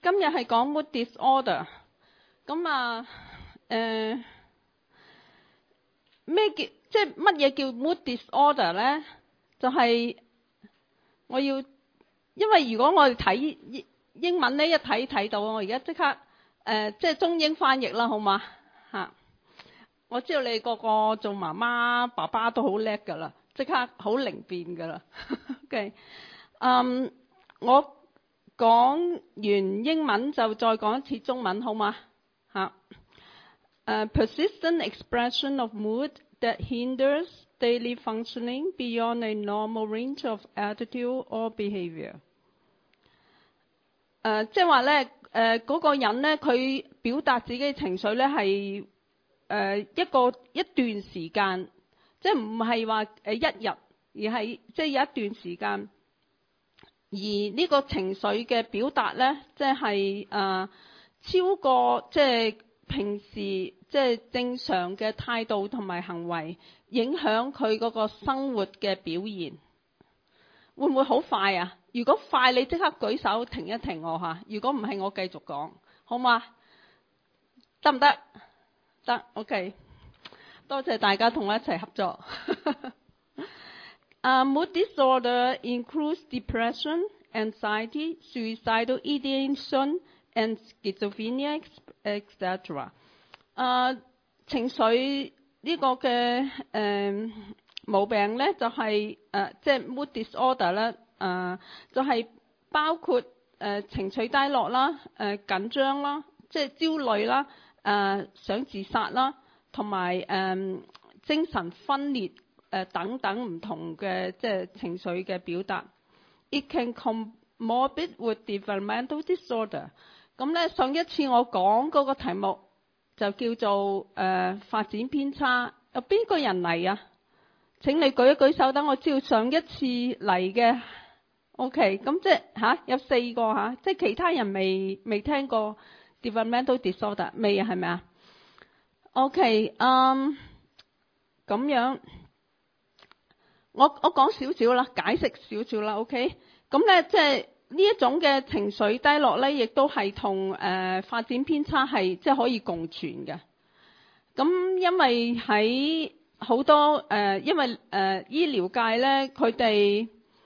今日係講 mood disorder。咁乜嘢叫 mood disorder 咧？就係因為如果我哋睇英文咧，一睇到，我而家即刻中英翻譯啦，好嘛嚇？我知道你個個做媽媽爸爸都好叻噶啦，即刻好靈便噶啦。OK， 我講完英文就再講一次中文，好嘛嚇？Persistent expression of mood that hinders daily functioning beyond a normal range of attitude or behavior。即係話咧，嗰個人咧，佢表達自己嘅情緒咧係一段時間，即係唔係話一日，而係即係有一段時間。而呢個情緒嘅表達咧，即係超過即係平時即係正常嘅態度同埋行為，影響佢嗰個生活嘅表現。會唔會好快啊？如果快，你即刻舉手停一停我嚇。如果唔係，我繼續講，好嗎？得唔得？得 ，OK。多謝大家同我一齊合作。Mood disorder includes depression, anxiety, suicidal ideation, and schizophrenia, etc. 情緒呢個嘅毛病咧，就係即係 mood disorder 咧，就係包括情緒低落啦、緊張啦、即係焦慮啦、想自殺啦，同埋精神分裂等等唔同嘅即係情緒嘅表達。It can comorbid with developmental disorder。咁咧，上一次我講嗰個題目就叫做發展偏差。有邊個人嚟啊？請你舉一舉手，等我知道上一次嚟嘅。OK， 咁即係有4個嚇，即係其他人未聽過 developmental disorder 未啊？係咪啊 ？OK， 咁樣我講少少啦，解釋少少啦。OK， 咁咧即係呢一種嘅情緒低落咧，亦都係同發展偏差係即係可以共存嘅。咁因為喺好多因為醫療界咧，佢哋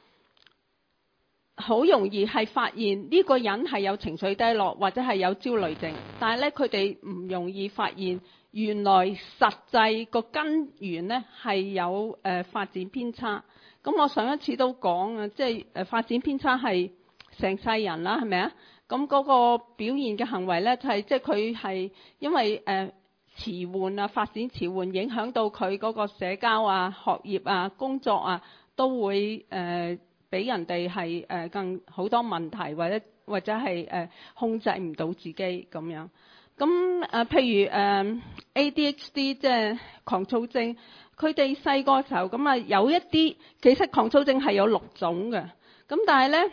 好容易係發現呢個人係有情緒低落或者係有焦慮症，但係咧佢哋唔容易發現原來實際個根源咧係有發展偏差。咁我上一次都講啊，即係發展偏差係成世人啦，係咪啊？咁嗰個表現嘅行為咧，就係即係佢係因為遲緩啊，發展遲緩影響到佢嗰個社交啊、學業啊、工作啊，都會俾人哋係更好多問題，或者係控制唔到自己咁樣。咁譬如ADHD 即係狂躁症，佢哋細個時候咁啊，有一啲其實狂躁症係有6種嘅。咁但係咧，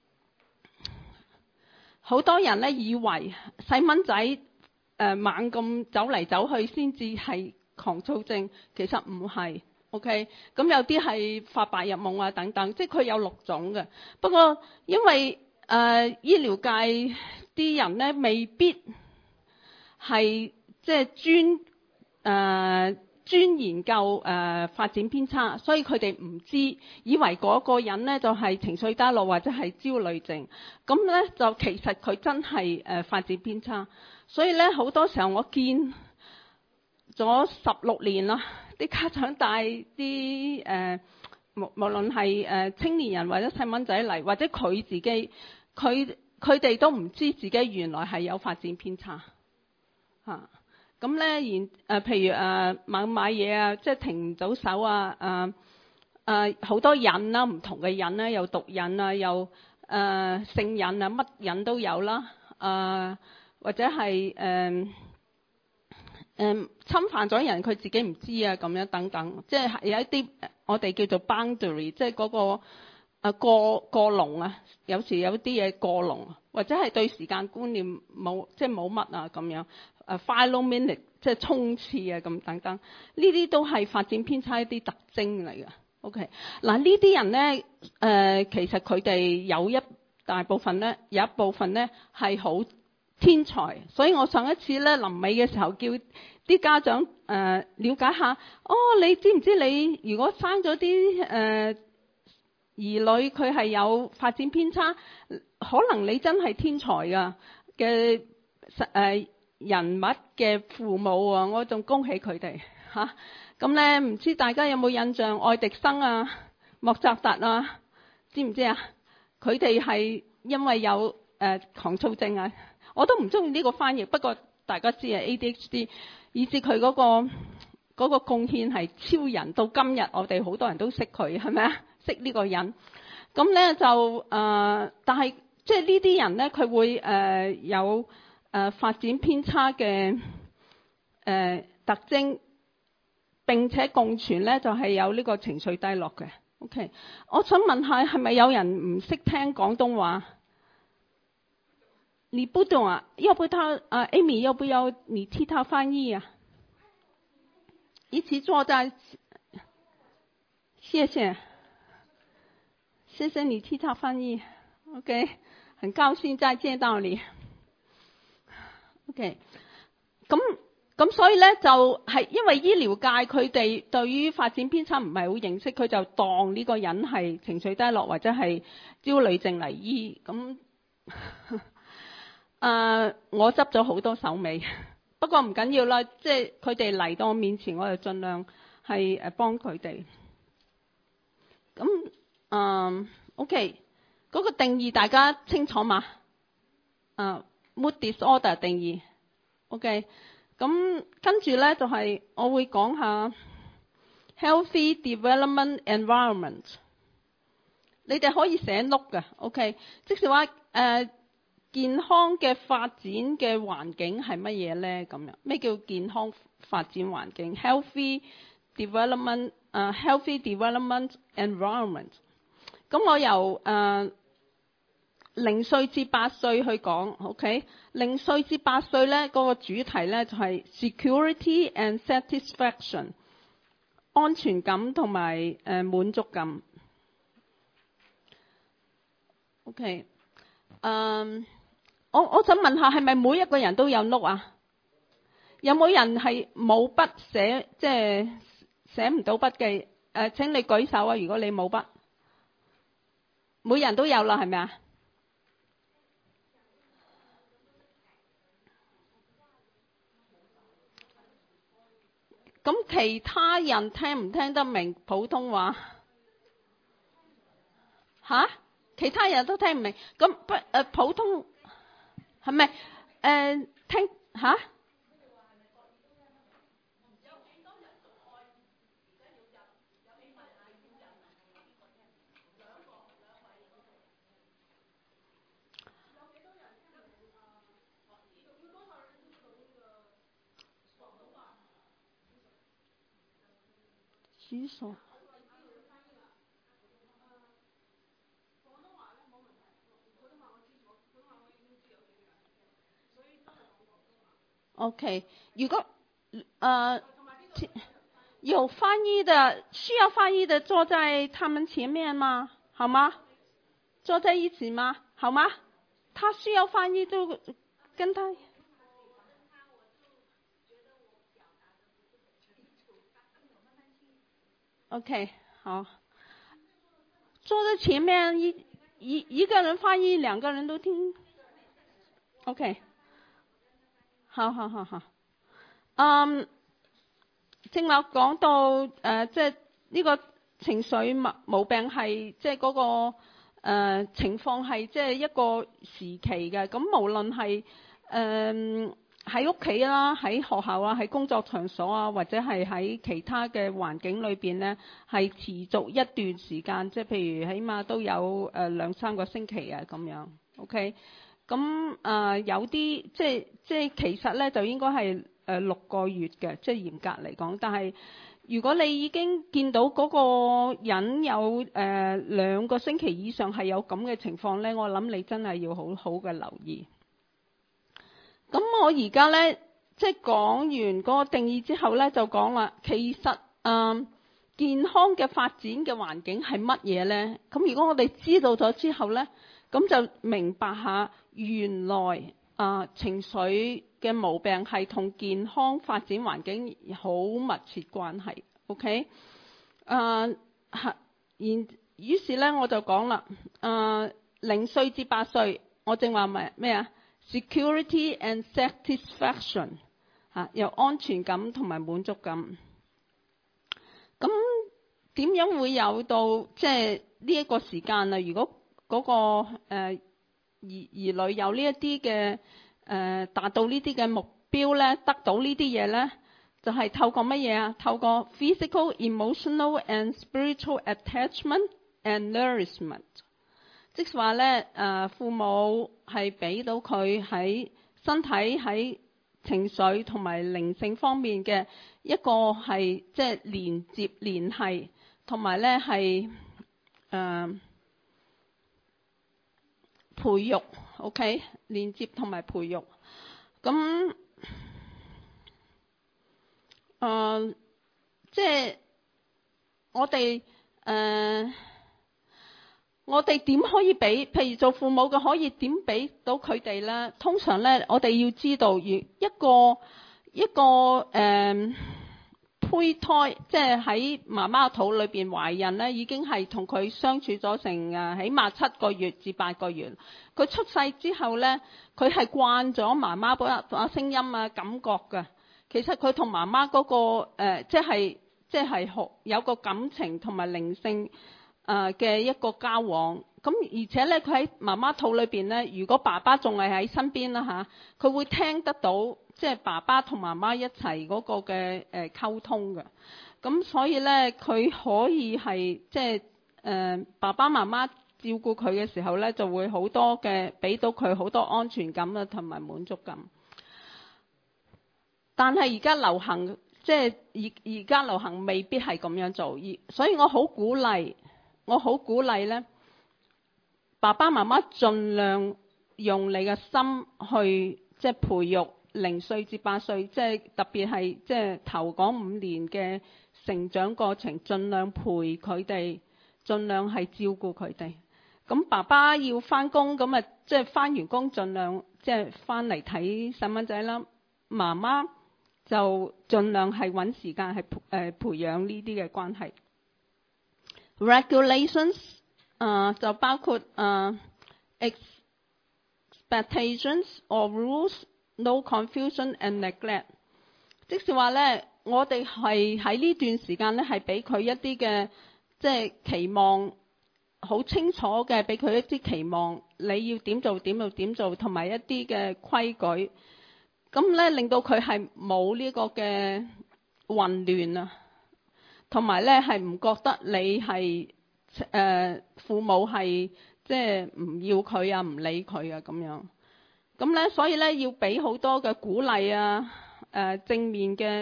好多人咧以為細蚊仔猛咁走嚟走去先至係狂躁症，其實唔係。OK， 咁有啲係發白日夢啊等等，即係佢有6種嘅。不過因為醫療界啲人咧未必係即係專研究發展偏差，所以佢哋唔知，以為嗰個人咧就係情緒低落或者係焦慮症。咁咧就其實佢真係發展偏差。所以咧好多時候我見咗16年啦，啲家長帶啲無論係青年人或者細蚊仔嚟，或者佢自己，佢哋都唔知自己原來係有發展偏差嚇。咁咧譬如買嘢啊，即係停唔到手啊，好多癮啦，唔同嘅癮啦，有毒癮啊，有性癮啊，乜癮都有啦，或者係侵犯咗人佢自己唔知啊，咁樣等等，即係有一啲我哋叫做 boundary， 即係嗰個過龍啊，有時有啲嘢過龍，或者係對時間觀念冇乜啊咁樣，follow minute 即係衝刺啊咁等等，呢啲都係發展偏差一啲特徵嚟嘅。OK， 嗱呢啲人咧其實佢哋有一大部分咧有一部分咧係好天才，所以我上一次咧臨尾嘅時候叫啲家長了解下，你知唔知你如果生咗啲兒女佢係有發展偏差，可能你真係天才㗎嘅人物嘅父母啊，我仲恭喜佢哋嚇。咁咧唔知大家有冇印象愛迪生啊、莫扎特啊，知唔知啊？佢哋係因為有狂躁症啊，我都唔中意呢個翻譯，不過大家知啊 ADHD， 以至佢嗰個貢獻係超人，到今日我哋好多人都識佢，係咪啊？識呢個人。咁咧就但係即係呢啲人咧，佢會有發展偏差嘅特徵，並且共存咧就係有呢個情緒低落嘅。OK， 我想問下係咪有人唔識聽廣東話？你不懂啊？要不他Amy 要不要你替他翻譯啊？一起坐在，謝謝你替他翻譯。OK， 很高興再見到你。OK， 咁所以咧就係因為醫療界佢哋對於發展偏差唔係好認識，佢就當呢個人係情緒低落或者係焦慮症嚟醫。咁我執咗好多手尾，不過唔緊要啦，即係佢哋嚟到我面前，我就盡量係幫佢哋。咁OK， 嗰個定義大家清楚嘛？Mood disorder 定義 OK。咁跟住咧就係我會講下 healthy development environment。你哋可以寫 note 嘅 OK， 即是話健康嘅發展嘅環境係乜嘢咧？咁樣咩叫健康發展環境 ？healthy development environment。咁我由0歲至8歲去講 ，OK？ 0歲至8歲咧，嗰個主題咧就係 security and satisfaction， 安全感同埋滿足感。OK， 我想問下，係咪每一個人都有 note 啊？有冇人係冇筆寫，即係寫唔到筆記？請你舉手啊！如果你冇筆，每人都有啦，係咪啊？咁其他人聽唔聽得明普通話？吓？其他人都聽唔明，咁普通係咪聽吓？舉手。OK， 如果有翻譯的，需要翻譯的坐在他們前面嗎？好嗎？坐在一起嗎？好嗎？他需要翻譯就跟他。OK， 好。坐在前面一個人翻譯，兩個人都聽。OK。好。正話講到即係呢個情緒毛病係即係嗰個情況係即係一個時期嘅。咁無論係喺屋企啦、喺學校啊、喺工作場所啊，或者係喺其他嘅環境裏邊咧，係持續一段時間，即係譬如起碼都有2-3個星期啊咁樣。OK。咁有啲即係其實咧就應該係6個月嘅，即係嚴格嚟講。但係如果你已經見到嗰個人有2個星期以上係有咁嘅情況咧，我諗你真係要好好嘅留意。咁我而家咧即係講完嗰個定義之後咧，就講啦，其實健康嘅發展嘅環境係乜嘢咧？咁如果我哋知道咗之後咧， 咁就明白下原來情緒嘅毛病係同健康發展環境好密切關係。OK， 於是咧我就講啦，0歲至8歲，我正話咩啊 ？Security and satisfaction 有安全感同埋滿足感。咁點樣會有到即係呢一個時間啊？如果嗰個兒女有呢一啲嘅達到呢啲嘅目標咧，得到呢啲嘢咧，就係透過乜嘢啊？透過 physical, emotional and spiritual attachment and nourishment， 即係話咧父母係俾到佢喺身體喺情緒同埋靈性方面嘅一個係即係連接聯繫，同埋咧係培育 ，OK， 連接同埋培育。咁即係我哋點可以俾？譬如做父母嘅可以點俾到佢哋咧？通常咧，我哋要知道，一個胚胎，即係喺媽媽肚裏邊懷孕咧，已經係同佢相處咗成起碼7個月至8個月。佢出世之後咧，佢係慣咗媽媽嗰把聲音啊感覺㗎。其實佢同媽媽嗰個即係有個感情同埋靈性嘅一個交往。咁而且咧，佢喺媽媽肚裏邊咧，如果爸爸仲係喺身邊啦嚇，佢會聽得到即係爸爸同媽媽一齊嗰個嘅溝通嘅。咁所以咧，佢可以係即係爸爸媽媽照顧佢嘅時候咧，就會好多嘅俾到佢好多安全感啊同埋滿足感。但係而家流行即係而家流行未必係咁樣做，所以我好鼓勵咧。爸爸媽媽盡量用你嘅心去即係培育0歲至8歲，即係特別係即係頭嗰5年嘅成長過程，盡量陪佢哋，盡量係照顧佢哋。咁爸爸要返工，咁即係返完工盡量即係返嚟睇細蚊仔啦。媽媽就盡量係揾時間係培養呢啲嘅關係。Regulations就包括expectations or rules, no confusion and neglect。即是話咧，我哋係喺呢段時間咧，係俾佢一啲嘅即係期望，好清楚嘅俾佢一啲期望，你要點做點做點做，同埋一啲嘅規矩。咁咧令到佢係冇呢個嘅混亂啊，同埋咧係唔覺得你係父母係即係唔要佢啊，唔理佢啊咁樣。咁咧所以咧要俾好多嘅鼓勵啊，正面嘅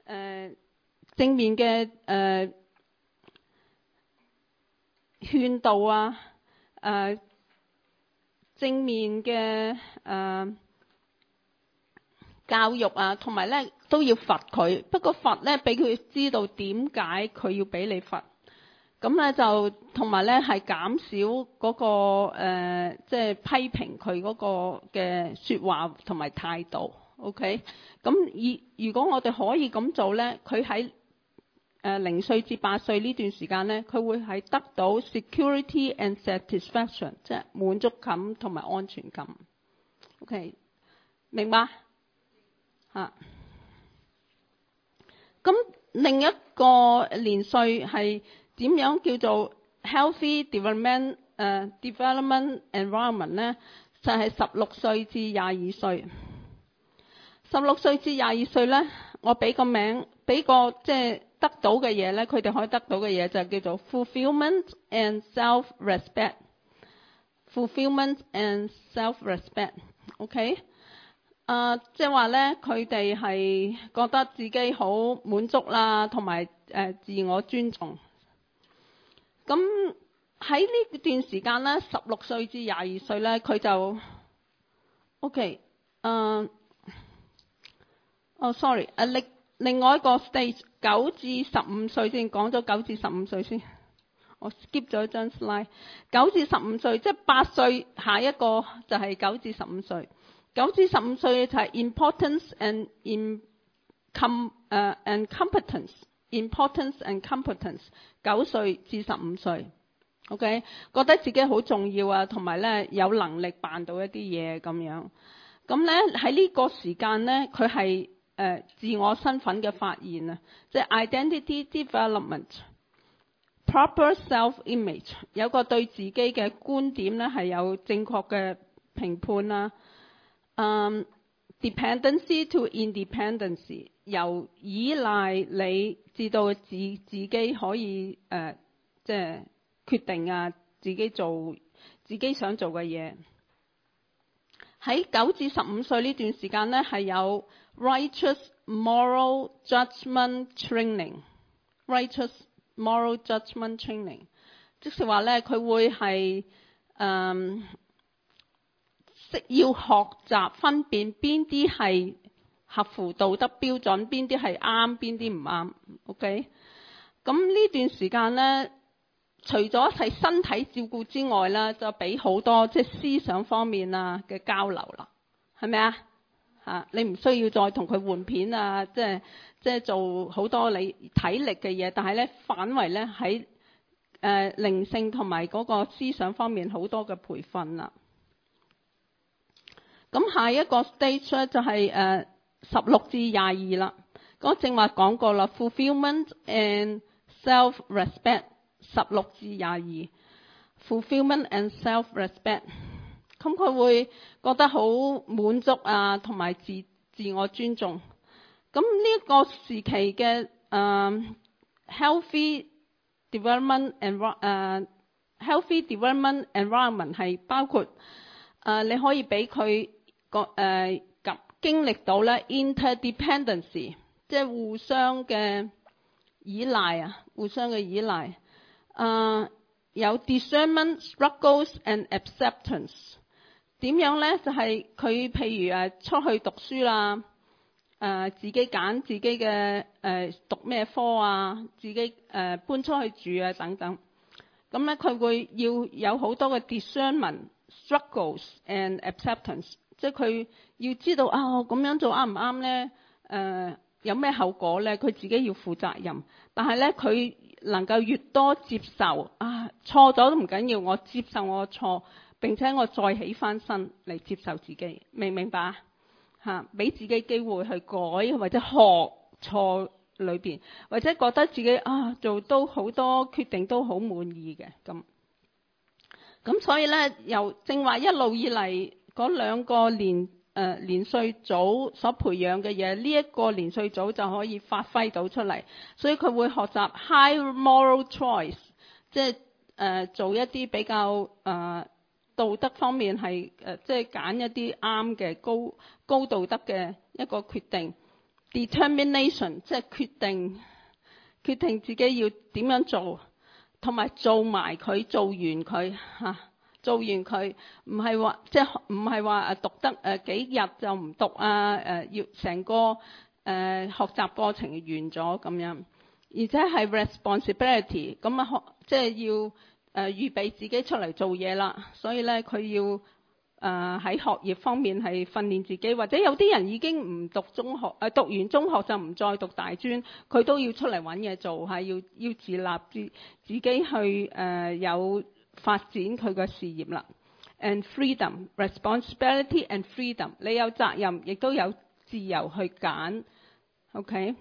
勸導啊，正面嘅教育啊，同埋咧都要罰佢。不過罰咧俾佢知道點解佢要俾你罰。咁咧就同埋咧係減少嗰個即係批評佢嗰個嘅説話同埋態度。OK， 咁如果我哋可以咁做咧，佢喺0歲至8歲呢段時間咧，佢會係得到 security and satisfaction， 即係滿足感同埋安全感。OK， 明白？咁另一個年歲係點樣叫做 healthy development environment 咧？就係16歲至22歲。16歲至22歲咧，我俾個名，俾個即係得到嘅嘢咧，佢哋可以得到嘅嘢就叫做 fulfillment and self-respect。fulfillment and self-respect。OK。即係話咧，佢哋係覺得自己好滿足啦，同埋自我尊重。咁喺呢段時間咧，16歲至22歲咧，佢就 OK。sorry， 另外一個 stage 9至15歲先，講咗9至15歲先。 我 skip 咗一張 slide。9至15歲，即係8歲，下一個就係9至15歲。9至15歲就係 importance and competence。importance and competence。9歲至15歲。OK， 覺得自己好重要啊，同埋咧有能力辦到一啲嘢咁樣。咁咧喺呢個時間咧，佢係自我身份嘅發現啊，即係 identity development、proper self-image， 有個對自己嘅觀點咧係有正確嘅評判啦。dependency to independency， 由依賴你至到自己可以即係決定啊，自己做自己想做嘅嘢。喺9至15歲呢段時間咧，係有 righteous moral judgment training。righteous moral judgment training， 即是話咧，佢會係要學習分辨邊啲係合乎道德標準，邊啲係啱，邊啲唔啱。OK， 咁呢段時間咧，除咗係身體照顧之外啦，就俾好多即係思想方面啊嘅交流啦，係咪啊？嚇，你唔需要再同佢換片啊，即係做好多你體力嘅嘢，但係咧反為咧喺靈性同埋嗰個思想方面好多嘅培訓啦。咁下一個 stage 咧就係16至22啦。嗰正話講過啦 ，fulfillment and self-respect。16至22 fulfillment and self-respect， 咁佢會覺得好滿足啊，同埋自我尊重。咁呢個時期嘅healthy development environment 係包括你可以俾佢經歷到咧 interdependency， 即係互相嘅依賴啊，互相嘅依賴。有 discernment struggles and acceptance， 點樣咧？就係佢譬如出去讀書啦，自己揀自己嘅讀咩科啊，自己搬出去住啊等等。咁咧佢會要有好多嘅 discernment struggles and acceptance， 即係佢要知道啊，咁樣做啱唔啱咧？有咩後果咧？佢自己要負責任。但係咧佢能夠越多接受啊，錯咗都唔緊要，我接受我嘅錯，並且我再起翻身嚟接受自己，明唔明白啊？俾自己機會去改，或者學錯裏邊，或者覺得自己做到好多決定都好滿意嘅咁所以咧，由正話一路以嚟嗰兩個年歲組所培養嘅嘢，呢一個年歲組就可以發揮到出嚟，所以佢會學習 high moral choice， 即係做一啲比較道德方面係即係揀一啲啱嘅高道德嘅一個決定 ，determination 即係決定自己要點樣做，同埋做埋佢，做完佢做完佢，唔係話即係唔係話讀得幾日就唔讀要成個學習過程完咗咁樣，而且係 responsibility 咁即係要預備自己出嚟做嘢啦，所以咧佢要喺學業方面係訓練自己，或者有啲人已經唔讀中學讀完中學就唔再讀大專，佢都要出嚟揾嘢做要自立自己去有發展佢嘅事業啦。And freedom, responsibility and freedom， 你有責任，亦都有自由去揀。OK，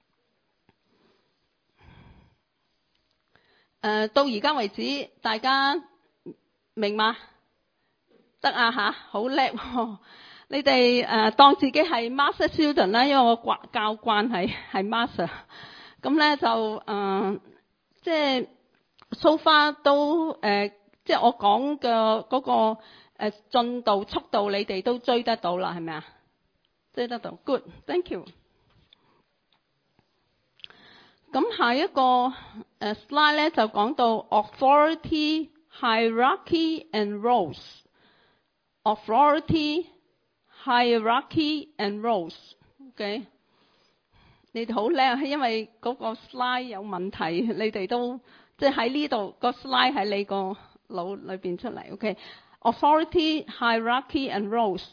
到而家為止，大家明嗎？得啊吓，好叻喎！你哋當自己係 master student 啦，因為我教慣係 master， 咁咧就即係 so far 都即係我講嘅嗰個進度速度，你哋都追得到啦，係咪啊？追得到 ，good， thank you。咁下一個slide 咧就講到 authority hierarchy and roles。authority hierarchy and roles。OK， 你哋好叻，因為嗰個 slide 有問題，你哋都即係喺呢度個 slide 喺你個腦裏邊出嚟。OK，authority, hierarchy and roles。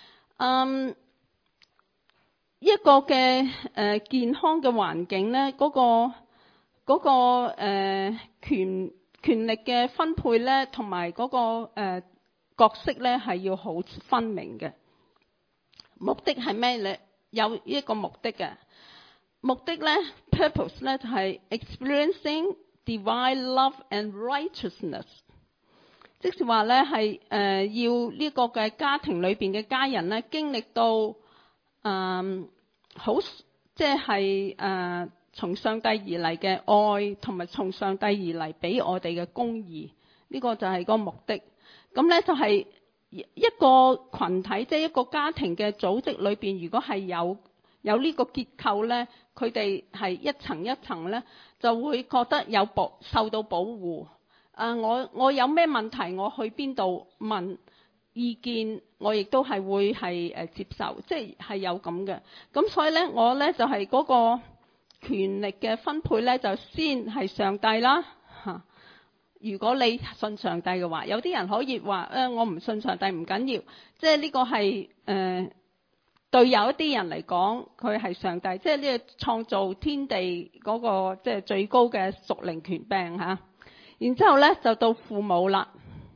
一個嘅健康嘅環境咧，嗰個權力嘅分配咧，同埋嗰個角色咧係要好分明嘅。目的係咩咧？有一個目的嘅目的咧 ，purpose 咧就係 experiencing divine love and righteousness， 即是話咧係要呢個嘅家庭裏邊嘅家人咧經歷到好即係從上帝而嚟嘅愛，同埋從上帝而嚟俾我哋嘅公義，呢個就係個目的。咁咧就係一個群體，即係一個家庭嘅組織裏邊，如果係有呢個結構咧，佢哋係一層一層咧，就會覺得受到保護。我有咩問題，我去邊度問意見，我亦都係會係接受，即係有咁嘅。咁所以咧，我咧就係嗰個權力嘅分配咧，就先係上帝啦嚇。如果你信上帝嘅話，有啲人可以話我唔信上帝唔緊要，即係呢個係對有一啲人嚟講，佢係上帝，即係呢個創造天地嗰個即係最高嘅屬靈權柄嚇。然之後咧就到父母啦，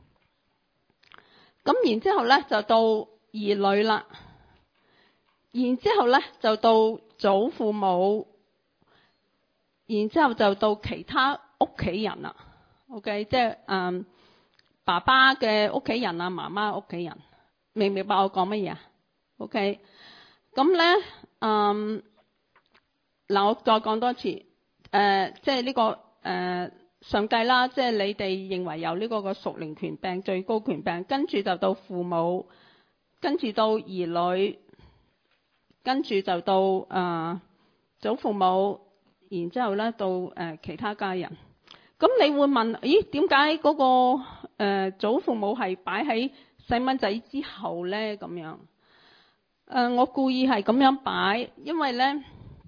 咁然之後咧就到兒女啦，然之後咧就到祖父母，然之後就到其他屋企人啦。OK， 即係爸爸嘅屋企人啊，媽媽屋企人，明唔明白我講乜嘢啊 ？OK， 咁咧嗱，我再講多次，即係呢個上帝啦，即係你哋認為有呢個個屬靈權柄、最高權柄，跟住就到父母，跟住到兒女，跟住就到祖父母，然之後咧到其他家人。咁你會問，咦？點解嗰個祖父母係擺喺細蚊仔之後咧？咁樣我故意係咁樣擺，因為咧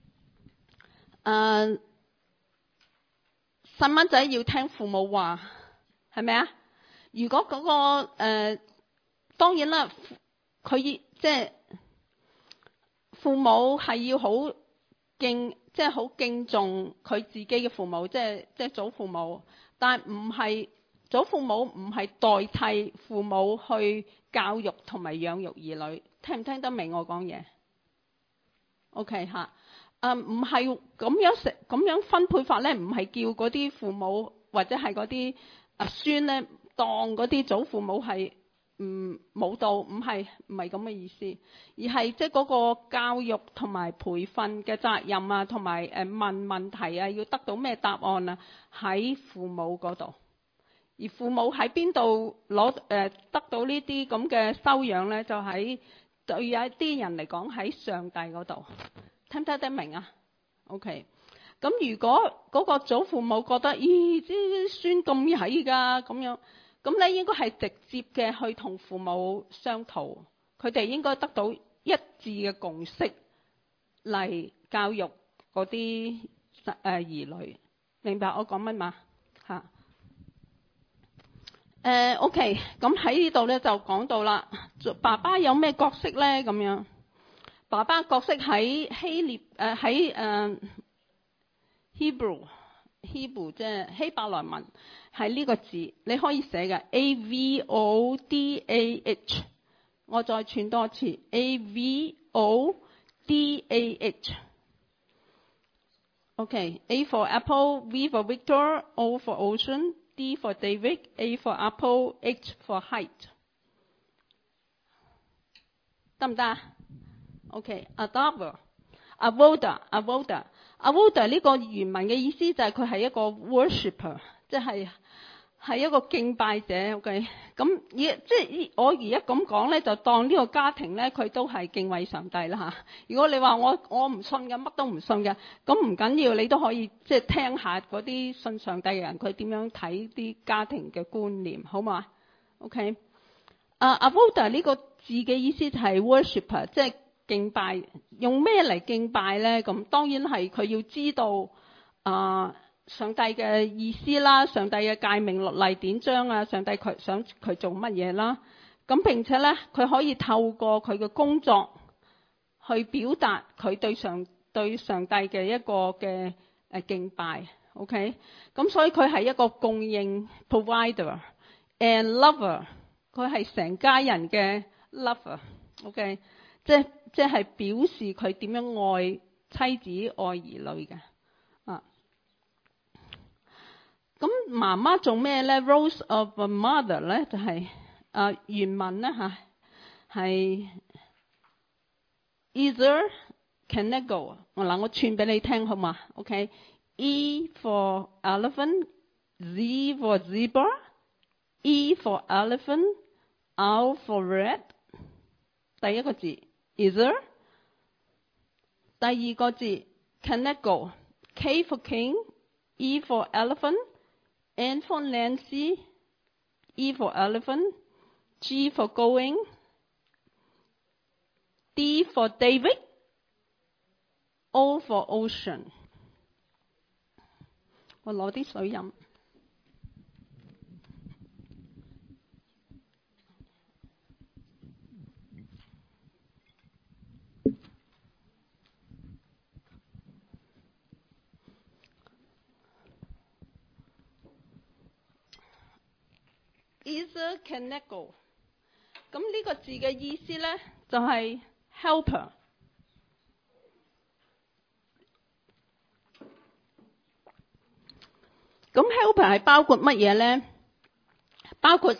細蚊仔要聽父母話，係咪啊？如果嗰個當然啦，佢即係父母係要好即係好敬重佢自己嘅父母，即係祖父母，但唔係祖父母唔係代替父母去教育同埋養育兒女，聽唔聽得明我講嘢 ？OK 嚇，唔係咁樣分配法咧，唔係叫嗰啲父母或者係嗰啲孫咧當嗰啲祖父母係冇到，唔係咁嘅意思，而係即係嗰個教育同埋培訓嘅責任啊，同埋問問題啊，要得到咩答案啊，喺父母嗰度。而父母喺邊度得到呢啲咁嘅修養咧？就喺對有一啲人嚟講喺上帝嗰度，聽唔聽得明啊 ？OK， 咁如果嗰個祖父母覺得咦啲孫咁曳㗎咁樣。咁咧應該係直接嘅去同父母商討，佢哋應該得到一致嘅共識嚟教育嗰啲兒女，明白我講乜嘛嚇？OK， 咁喺呢度咧就講到啦，爸爸有咩角色咧？咁樣，爸爸角色喺喺Hebrew 即係希伯來文。係呢個字，你可以寫嘅 AVODAH， 我再串多次 AVODAH。OK，A for Apple，V for Victor，O for Ocean，D for David，A for Apple，H for Height， 得唔得 ？OK，Avoda 呢個原文嘅意思就係佢係一個 worshipper， 即係一個敬拜者。OK， 咁即係我而家咁講咧，就當呢個家庭咧，佢都係敬畏上帝啦嚇。如果你話我唔信嘅，乜都唔信嘅，咁唔緊要，你都可以即係聽下嗰啲信上帝嘅人佢點樣睇啲家庭嘅觀念，好嘛 ？OK，Avoda 呢個字嘅意思就係 worshipper， 即係敬拜。用咩嚟敬拜咧？咁當然係佢要知道上帝嘅意思啦，上帝嘅誡命律例典章啊，上帝佢想佢做乜嘢啦。咁並且咧，佢可以透過佢嘅工作去表達佢對上帝嘅一個嘅敬拜。OK， 咁所以佢係一個供應 provider and lover， 佢係成家人嘅 lover。OK， 即係表示佢點樣愛妻子愛兒女嘅。咁媽媽做咩咧 ？Roles of a mother 咧就係、原文咧係 either canago。嗱，我串俾你聽好嘛 ？OK，E for elephant，Z for zebra，E for elephant，R for red。第一個字 either， 第二個字 canago，K for king，E for elephant。N for Nancy, E for elephant, G for going, D for David, O for ocean。 我攞啲水飲。Either canago， 咁呢個字嘅意思咧就係 helper。咁 helper 係包括乜嘢咧？包括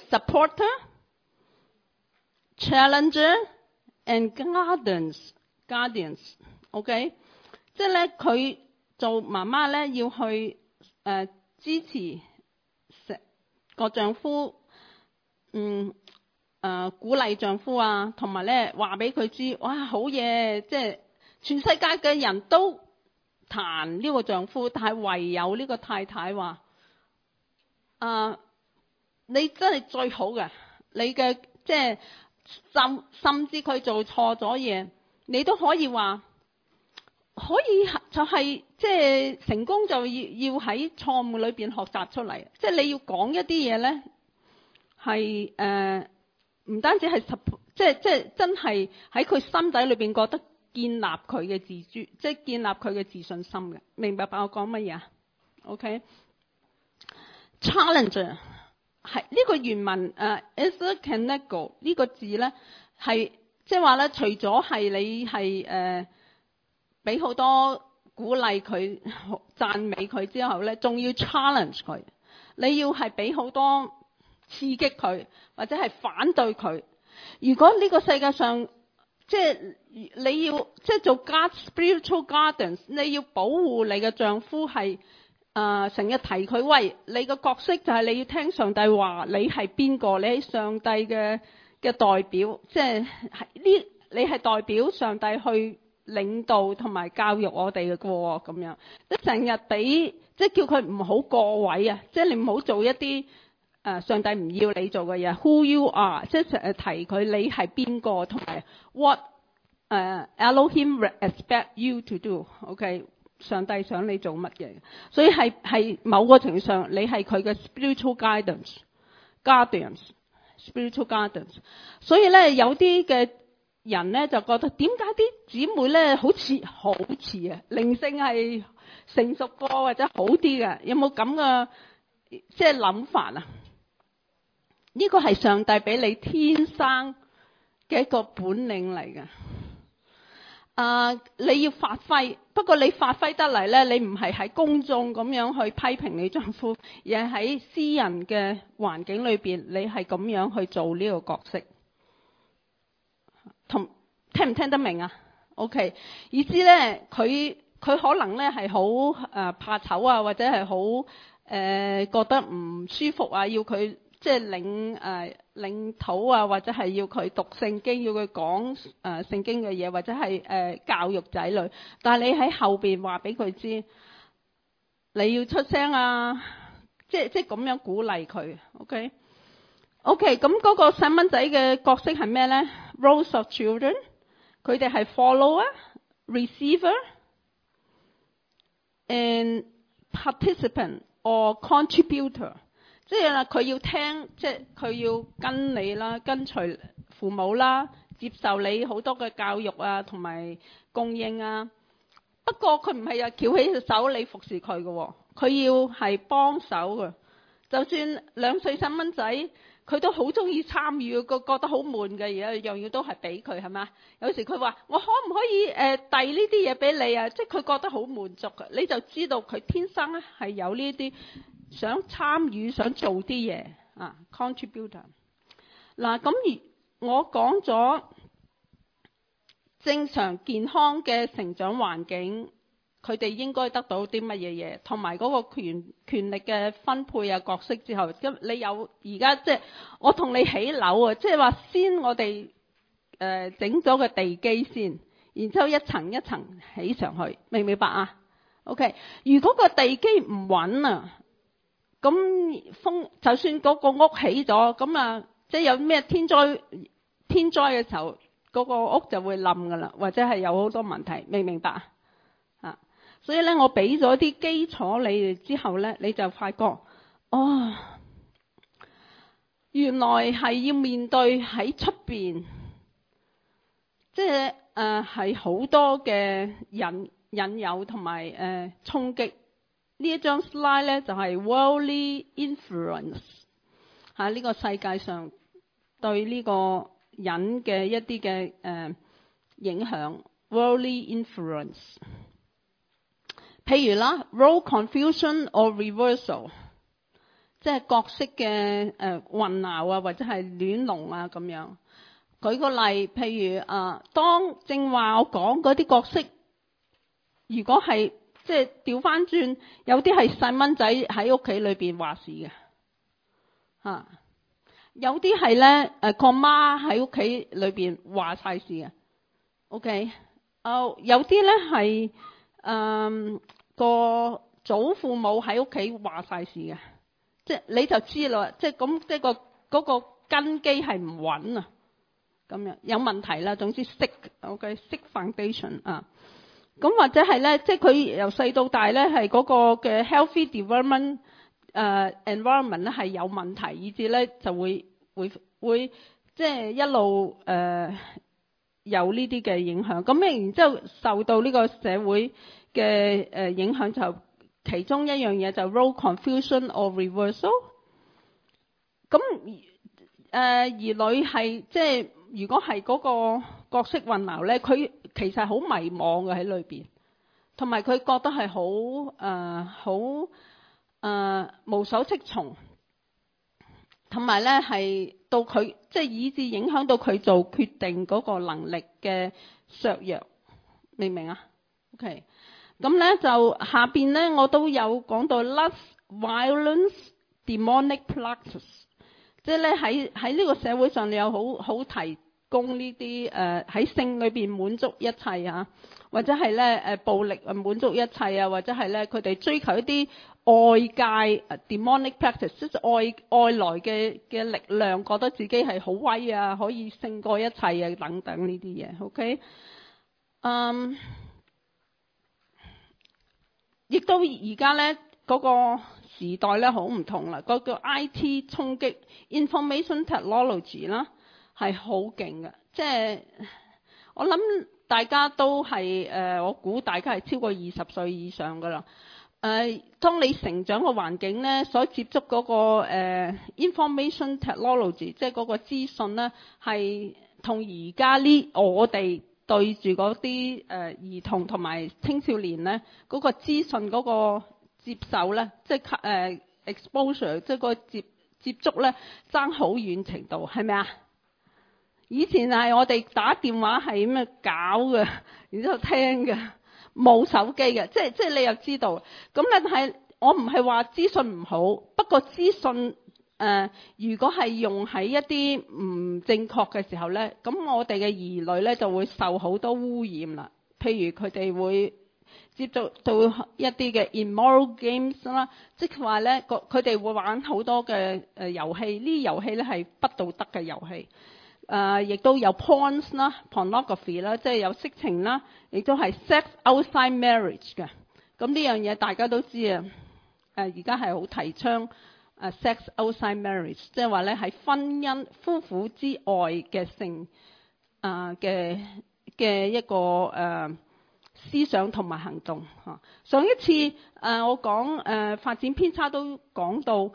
supporter、challenger and guardians。OK， 即係咧佢做媽媽咧要去支持個丈夫。鼓勵丈夫啊，同埋咧話俾佢知，哇好嘢！即係全世界嘅人都彈呢個丈夫，但係唯有呢個太太話，你真係最好嘅，你嘅即係甚至佢做錯咗嘢，你都可以話，可以就係即係成功就要喺錯誤裏邊學習出嚟，即係你要講一啲嘢咧。係唔單止係即係真係喺佢心底裏邊覺得建立佢嘅自尊，即係建立佢嘅自信心嘅。明白我講乜嘢啊 ？OK，challenger 係呢個原文either canago 呢個字咧係即係話咧，除咗係你係俾好多鼓勵佢、讚美佢之後咧，仲要 challenge 佢，你要係俾好多。刺激佢或者係反對佢。如果呢個世界上即係你要即係做 spiritual guardians， 你要保護你嘅丈夫係成日提佢，喂，你個角色就係你要聽上帝話，你係邊個？你係上帝嘅代表，即係呢你係代表上帝去領導同埋教育我哋嘅喎咁樣。即係成日俾即係叫佢唔好過位啊！即係你唔好做一啲。上帝唔要你做嘅嘢 ，Who you are， 即係提佢你係邊個，同埋 What Elohim expect you to do。OK， 上帝想你做乜嘢？所以係某個程度上，你係佢嘅 spiritual guardians。spiritual guardians。所以咧，有啲嘅人咧就覺得點解啲姊妹咧好似靈性係成熟過或者好啲嘅？有冇咁嘅即係諗法啊？呢個係上帝俾你天生嘅一個本領嚟嘅。你要發揮，不過你發揮得嚟咧，你唔係喺公眾咁樣去批評你丈夫，而係喺私人嘅環境裏邊，你係咁樣去做呢個角色。聽唔聽得明啊 ？OK， 意思咧，佢可能咧係好怕醜啊，或者係好覺得唔舒服啊，要佢。即係領土啊，或者係要佢讀聖經，要佢講聖經嘅嘢，或者係教育仔女。但係你喺後邊話俾佢知，你要出聲啊！即係咁樣鼓勵佢。OK，咁嗰個細蚊仔嘅角色係咩咧 ？Roles of children， 佢哋係 follower、receiver and participant or contributor， 即係啦，佢要聽，即係佢要跟你啦，跟隨父母啦，接受你好多嘅教育啊，同埋供應啊。不過佢唔係翹起隻手你服侍佢嘅，佢要係幫手嘅。就算2歲細蚊仔，佢都好中意參與，佢覺得好悶嘅嘢，樣樣都係俾佢，係咪？有時佢話我可唔可以遞呢啲嘢俾你啊？即係佢覺得好滿足嘅，你就知道佢天生咧係有呢啲想參與、想做啲嘢啊 ，contributor。嗱，咁而我講咗正常健康嘅成長環境，佢哋應該得到啲乜嘢嘢，同埋嗰個權力嘅分配啊角色之後，咁你有而家即係我同你起樓啊，即係話先我哋整咗個地基先，然之後一層一層起上去，明唔明白啊 ？OK， 如果個地基唔穩啊，咁就算嗰個屋起咗，咁啊即係有咩天災嘅時候，嗰個屋就會冧噶啦，或者係有好多問題，明唔明白啊？所以咧，我俾咗啲基礎你哋之後咧，你就發覺哦，原來係要面對喺出邊，即係係好多嘅引誘同埋衝擊。呢一張 slide 咧就係 worldly influence 喺呢個世界上對呢個人嘅一啲嘅影響 worldly influence。譬如啦 role confusion or reversal， 即係角色嘅混淆啊，或者係亂龍啊咁樣。舉個例，譬如當正話我講嗰啲角色，如果係即係調翻轉，有啲係細蚊仔喺屋企裏邊話事嘅，有啲係咧個媽喺屋企裏邊話晒事嘅 ，OK， 有啲咧係個祖父母喺屋企話晒事嘅，即係你就知啦，即係咁即係嗰個根基係唔穩啊，咁樣有問題啦。總之 sick foundation 啊，咁或者係咧，即係佢由細到大咧係嗰個嘅 healthy development environment 咧係有問題，以至咧就會即係一路有呢啲嘅影響。咁然之後受到呢個社會嘅影響，就其中一樣嘢就 role confusion or reversal。咁兒女係即係如果係嗰個角色混淆咧，佢其實好迷茫嘅喺裏邊，同埋佢覺得係好無所適從，同埋咧係到佢即係以致影響到佢做決定嗰個能力嘅削弱，明唔明啊 ？OK， 咁咧就下邊咧我都有講到 lust, violence, demonic plugs， 即係咧喺呢個社會上你有好提供呢啲喺性裏邊滿足一切啊，或者係咧暴力滿足一切啊，或者係咧佢哋追求一啲外界 demonic practice， 即係外來嘅力量，覺得自己係好威啊，可以勝過一切啊等等呢啲嘢。OK， 亦都而家咧嗰個時代咧好唔同啦，嗰個 IT 衝擊 information technology 啦係好勁嘅，即係我諗大家都係我估大家係超過20歲以上噶啦。當你成長嘅環境咧，所接觸嗰個information technology， 即係嗰個資訊咧，係同而家呢我哋對住嗰啲兒童同埋青少年咧，嗰個資訊嗰個接受咧，即係exposure， 即係個接觸咧，爭好遠程度，係咪啊？以前係我哋打電話係咁樣搞嘅，然之後聽嘅。冇手機嘅，即係你又知道，咁咧係我唔係話資訊唔好，不過資訊如果係用喺一啲唔正確嘅時候咧，咁我哋嘅兒女咧就會受好多污染啦。譬如佢哋會接觸到一啲嘅 immoral games 啦，即係話咧佢哋會玩好多嘅遊戲，呢啲遊戲咧係不道德嘅遊戲。亦都有 porns 啦 pornography 啦，即係有色情啦，亦都係 sex outside marriage 嘅。咁呢樣嘢大家都知啊， 而家係好提倡sex outside marriage， 即係話咧係婚姻夫婦之外嘅性嘅一個思想同埋行動嚇。上一次我講發展偏差都講到，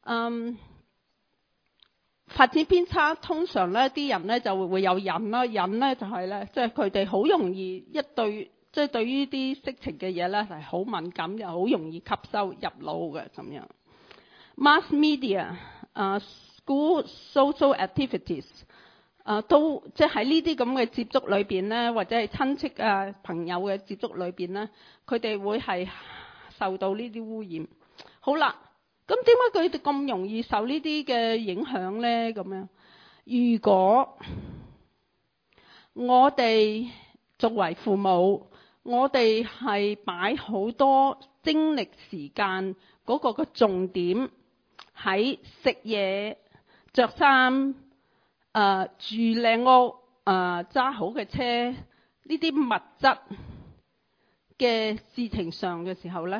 發展偏差通常咧啲人咧就會有癮啦，癮咧就係咧即係佢哋好容易即係對於啲色情嘅嘢咧係好敏感，又好容易吸收入腦嘅咁樣。Mass media、school social activities 都即係喺呢啲咁嘅接觸裏邊咧，或者係親戚朋友嘅接觸裏邊咧，佢哋會係受到呢啲污染。好啦，咁點解佢哋咁容易受呢啲嘅影響咧？咁樣，如果我哋作為父母，我哋係擺好多精力時間嗰個嘅重點喺食嘢、着衫、住靚屋、揸好嘅車呢啲物質嘅事情上嘅時候咧，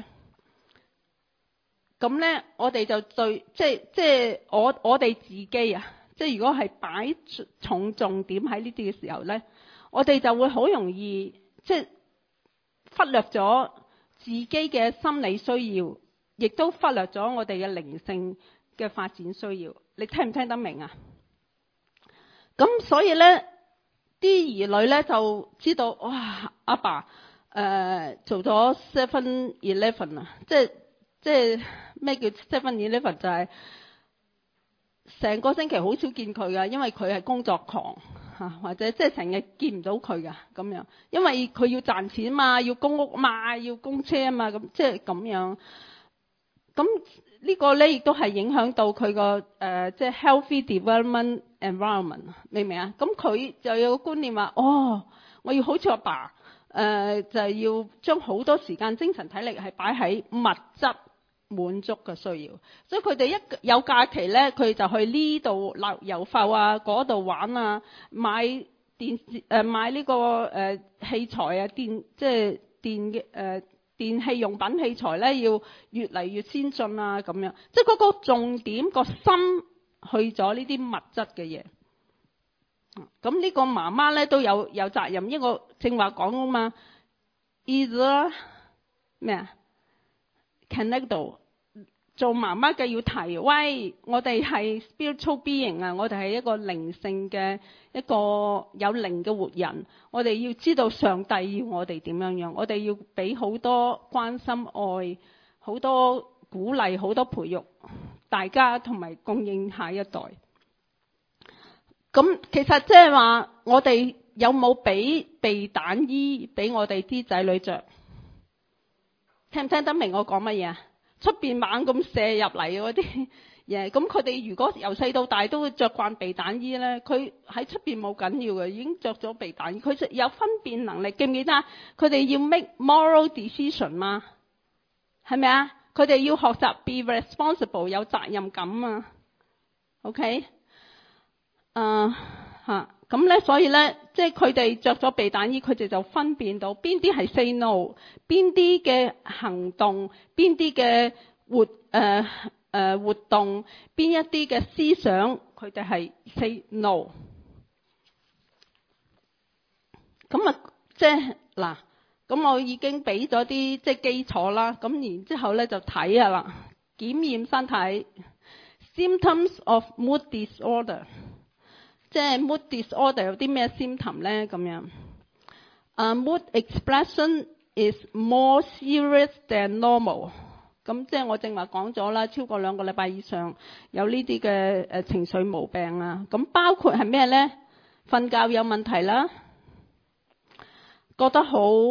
咁咧我哋就對即係我哋自己啊，即係如果係擺重點喺呢啲嘅時候咧，我哋就會好容易即係忽略咗自己嘅心理需要，亦都忽略咗我哋嘅靈性嘅發展需要。你聽唔聽得明啊？咁所以咧，啲兒女咧就知道，哇！阿爸做咗 7-11 啊，即係咩叫 7-11？ 就係成個星期好少見佢噶，因為佢係工作狂嚇，或者即係成日見唔到佢噶咁樣，因為佢要賺錢嘛，要供屋嘛，要供車啊嘛，咁即係咁樣。咁呢個咧亦都係影響到佢個即係 healthy development environment， 明唔明啊？咁佢就有個觀念話，我要好似阿爸就係要將好多時間、精神、體力係擺喺物質滿足嘅需要，所以佢哋一有假期咧，佢就去呢度遊埠啊，嗰度玩啊，買電視買呢個器材啊，即係電嘅電器用品器材咧，要越嚟越先進啊咁樣，即係嗰個重點個心去咗呢啲物質嘅嘢。咁呢個媽媽咧都有責任，因為我正話講啊嘛 ，either 咩啊 connect 到做媽媽嘅要提，喂，我哋係 spiritual being 啊，我哋係一個靈性嘅一個有靈嘅活人，我哋要知道上帝要我哋點樣樣，我哋要俾好多關心愛，好多鼓勵，好多培育大家同埋供應下一代。咁其實即係話，我哋有冇俾避彈衣俾我哋啲仔女着？聽唔聽得明我講乜嘢啊？出邊猛咁射入嚟嗰啲嘢，咁佢哋如果由細到大都會着慣避彈衣咧，佢喺出邊冇緊要嘅，已經着咗避彈衣，佢就有分辨能力。記唔記得？佢哋要 make moral decision 嘛？係咪啊？佢哋要學習 be responsible， 有責任感啊。OK，咁咧，所以咧，即係佢哋着咗避彈衣，佢哋就分辨到邊啲係 say no， 邊啲嘅行動，邊啲嘅活動，邊一啲嘅思想，佢哋係 say no。咁啊，即係嗱，咁我已經俾咗啲即係基礎啦。咁然之後咧就睇下啦，檢驗身體 symptoms of mood disorder。即係 mood disorder 有啲咩 symptom 咧？咁樣，mood expression is more serious than normal。咁即係我正話講咗啦，超過2個禮拜以上有呢啲嘅情緒毛病啊。咁包括係咩咧？瞓覺有問題啦，覺得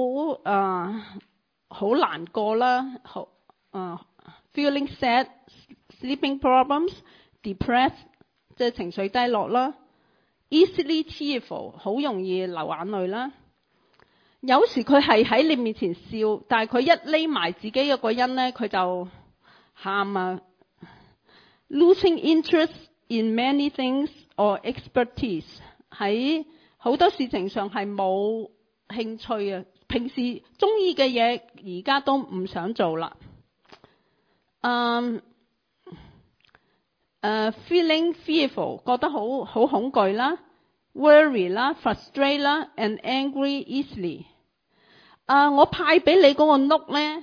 好難過啦，feeling sad、sleeping problems、depressed， 即係情緒低落啦。easily tearful， 好容易流眼淚啦。有時佢係喺你面前笑，但係佢一匿埋自己嘅個音咧，佢就喊啊。Losing interest in many things or expertise， 喺好多事情上係冇興趣啊。平時中意嘅嘢，而家都唔想做啦。 feeling fearful 覺得好恐懼啦 ，worry 啦 ，frustrate 啦 ，and angry easily。我派俾你嗰個 note 咧，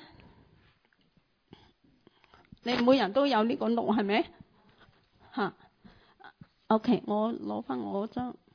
你每人都有呢個 note 係咪？嚇 ，OK， 我攞翻我嗰張。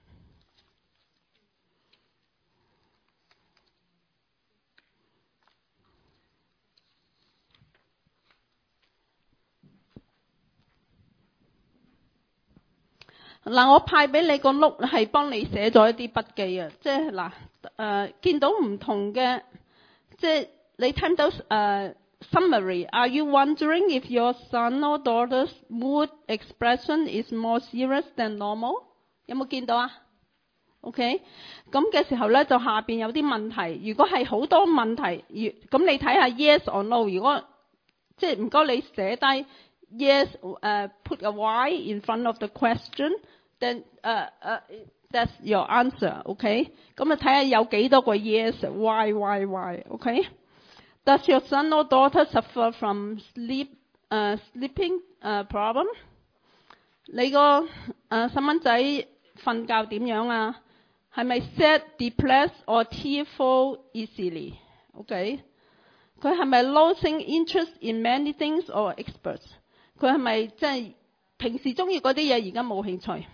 嗱，我派俾你個 note 係幫你寫咗一啲筆記啊，即係嗱，見到唔同嘅，即係你聽到summary。Are you wondering if your son or daughter's mood expression is more serious than normal？ 有冇見到啊 ？OK， 咁嘅時候咧，就下邊有啲問題。如果係好多問題，咁你睇下 yes or no。如果即係唔該你寫低 yes，put a y in front of the question。Then that's your answer, OK？ 咁啊睇下有幾多個 yes，why，OK？ Does your son or daughter suffer from sleeping problem？ 你個細蚊仔瞓覺點樣啊？係咪 sad, depressed or tearful easily？ OK？ 佢係咪 losing interest in many things or experts？ 佢係咪即係平時中意嗰啲嘢而家冇興趣？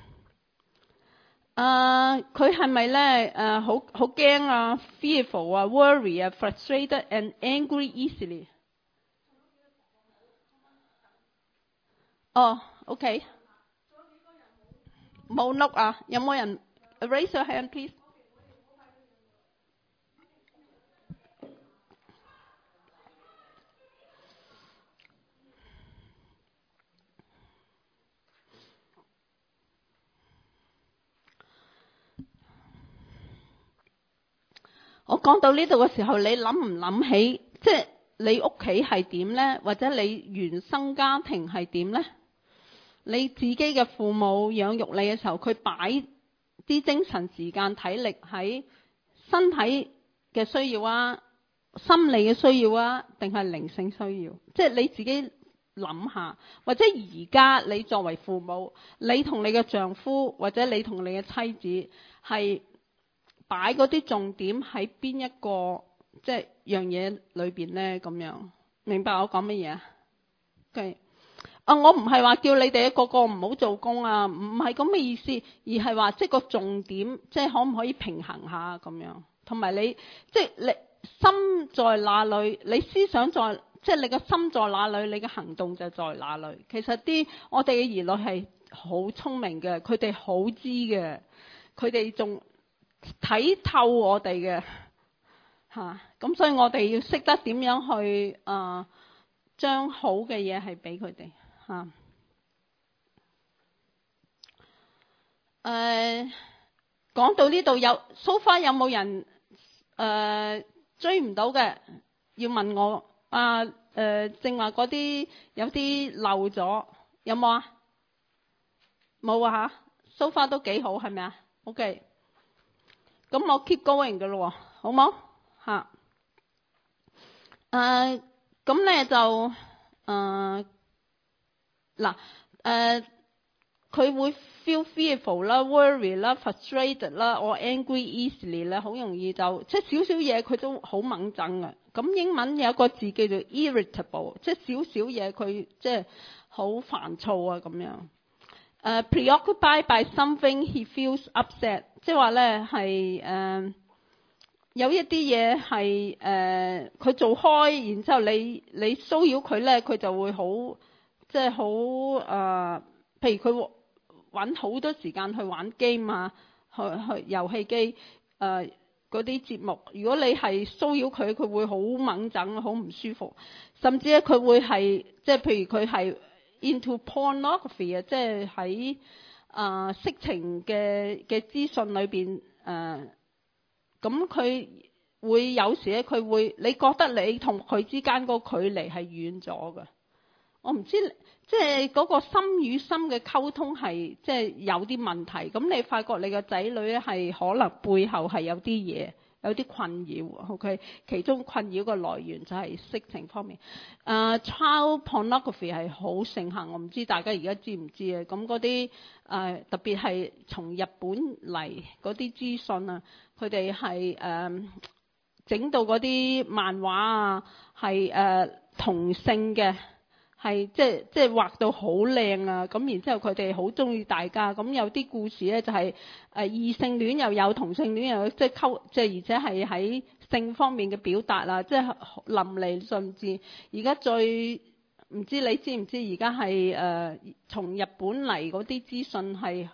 佢係咪咧好驚啊 fearful 啊 worry 啊 frustrated and angry easily？ OK 冇 note 啊？有冇人 raise your hand please？ 我講到呢度嘅時候，你諗唔諗起，即係你屋企係點呢？或者你原生家庭係點呢？你自己嘅父母養育你嘅時候，佢擺啲精神時間體力喺身體嘅需要啊、心理嘅需要啊，定係靈性需要？即係你自己諗下，或者而家你作為父母，你同你嘅丈夫或者你同你嘅妻子係擺嗰啲重點喺邊一個即係樣嘢裏邊呢？咁樣明白我講乜嘢啊？ OK， 我唔係話叫你哋個個唔好做工啊，唔係咁嘅意思，而係話即係個重點，即係可唔可以平衡下咁樣？同埋你即係你心在哪裏，你思想在，即係你個心在哪裏，你嘅行動就在哪裏。其實我哋嘅兒女係好聰明嘅，佢哋好知嘅，佢哋仲睇透我哋嘅嚇，咁所以我哋要識得點樣去將好嘅嘢係俾佢哋嚇。講到呢度so far有冇人追唔到嘅？要問我正話嗰啲有啲漏咗，有冇啊？冇啊嚇，so far都幾好係咪啊 ？OK。咁我 keep going 嘅咯，好冇嚇？咁咧就佢會 feel fearful 啦、worry 啦、frustrated 啦、or angry easily 咧，好容易就即係少少嘢佢都好猛憎嘅。咁英文有一個字叫做 irritable， 即係少少嘢佢即係好煩躁啊咁樣。preoccupied by something he feels upset， 即係話咧係有一啲嘢係佢做開，然之後你騷擾佢咧，佢就會好即係好譬如佢揾好多時間去玩 game 啊，去遊戲機嗰啲節目。如果你係騷擾佢，佢會好猛憎，好唔舒服，甚至咧佢會係即係譬如佢係into pornography 啊，即係喺色情嘅資訊裏邊咁佢會有時咧，佢會你覺得你同佢之間個距離係遠咗嘅。我唔知即係嗰個心與心嘅溝通係即係有啲問題。咁你發覺你個仔女咧係可能背後係有啲嘢有啲困擾。OK， 其中困擾嘅來源就係色情方面。Child pornography 係好盛行，我唔知大家而家知唔知啊？咁嗰啲特別係從日本嚟嗰啲資訊啊，佢哋係整到嗰啲漫畫啊，係同性嘅。係即係畫到好靚啊！咁然之後佢哋好中意大家。咁有啲故事咧就係異性戀又有同性戀又有即係溝即係而且係喺性方面嘅表達啊！即係淋漓盡致。而家最唔知你知唔知而家係從日本嚟嗰啲資訊係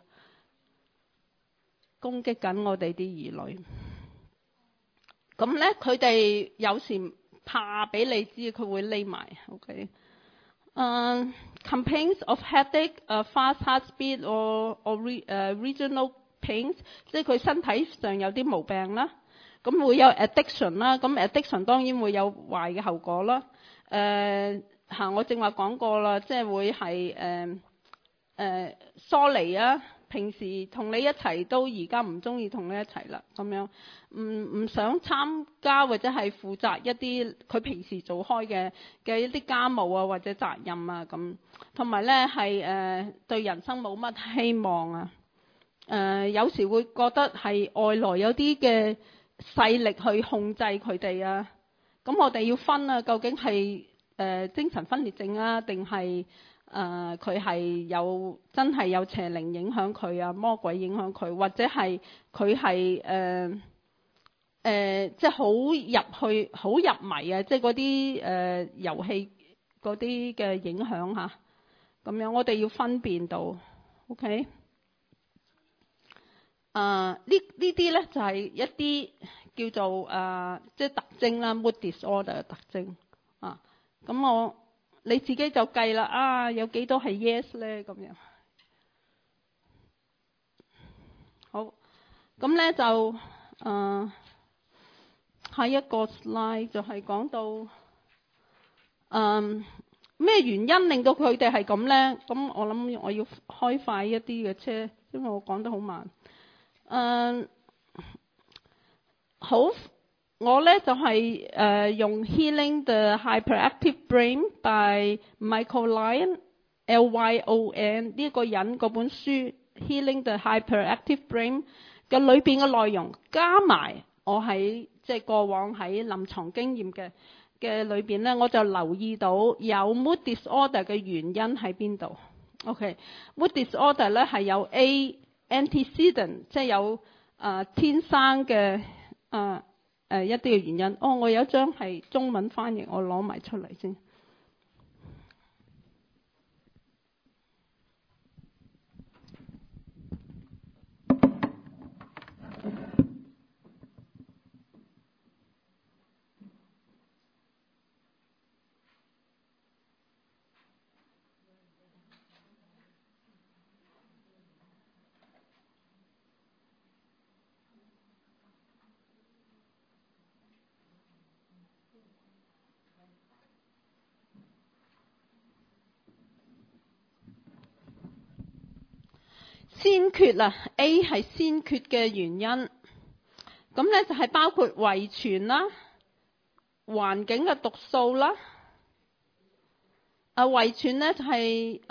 攻擊緊我哋啲兒女。咁咧佢哋有時怕俾你知，佢會匿埋。OK。Complaints of headache, fast heartbeat or regional pains， 即係佢身體上有啲毛病啦。咁會有 addiction 啦，咁 addiction 當然會有壞嘅後果啦。我正話講過啦，即係會係疏離啊。平時同你一齊都而家唔中意同你一齊啦，咁樣唔想參加或者係負責一啲佢平時做開嘅一啲家務啊或者責任啊咁，同埋咧係對人生冇乜希望啊。有時會覺得係外來有啲嘅勢力去控制佢哋啊。咁我哋要分啊，究竟係精神分裂症啊，定係佢係真係有邪靈影響佢啊，魔鬼影響佢，或者係佢係即係好入迷啊，即係嗰啲遊戲嗰啲嘅影響嚇。咁樣我哋要分辨到 ，OK？ 呢啲咧就係一啲叫做即係特徵啦 ，mood disorder 嘅特徵啊。咁你自己就計啦，有幾多係 yes 咧咁樣。好，咁咧就下一個 slide 就係講到咩原因令到佢哋係咁咧？咁我諗我要開快一啲嘅車，因為我講得好慢。好。我咧就係用 Healing the Hyperactive Brain by Michael Lyon Lyon 呢個人嗰本書 Healing the Hyperactive Brain 嘅裏邊嘅內容，加埋我喺即係過往喺臨床經驗嘅裏邊咧，我就留意到有 mood disorder 嘅原因喺邊度。OK，mood disorder 咧係有 antecedent， 即係有天生嘅一啲嘅原因。我有一張係中文翻譯，我攞埋出嚟先。先決啦 ，A 係先決嘅原因。咁咧就係包括遺傳啦、環境嘅毒素啦。遺傳咧就係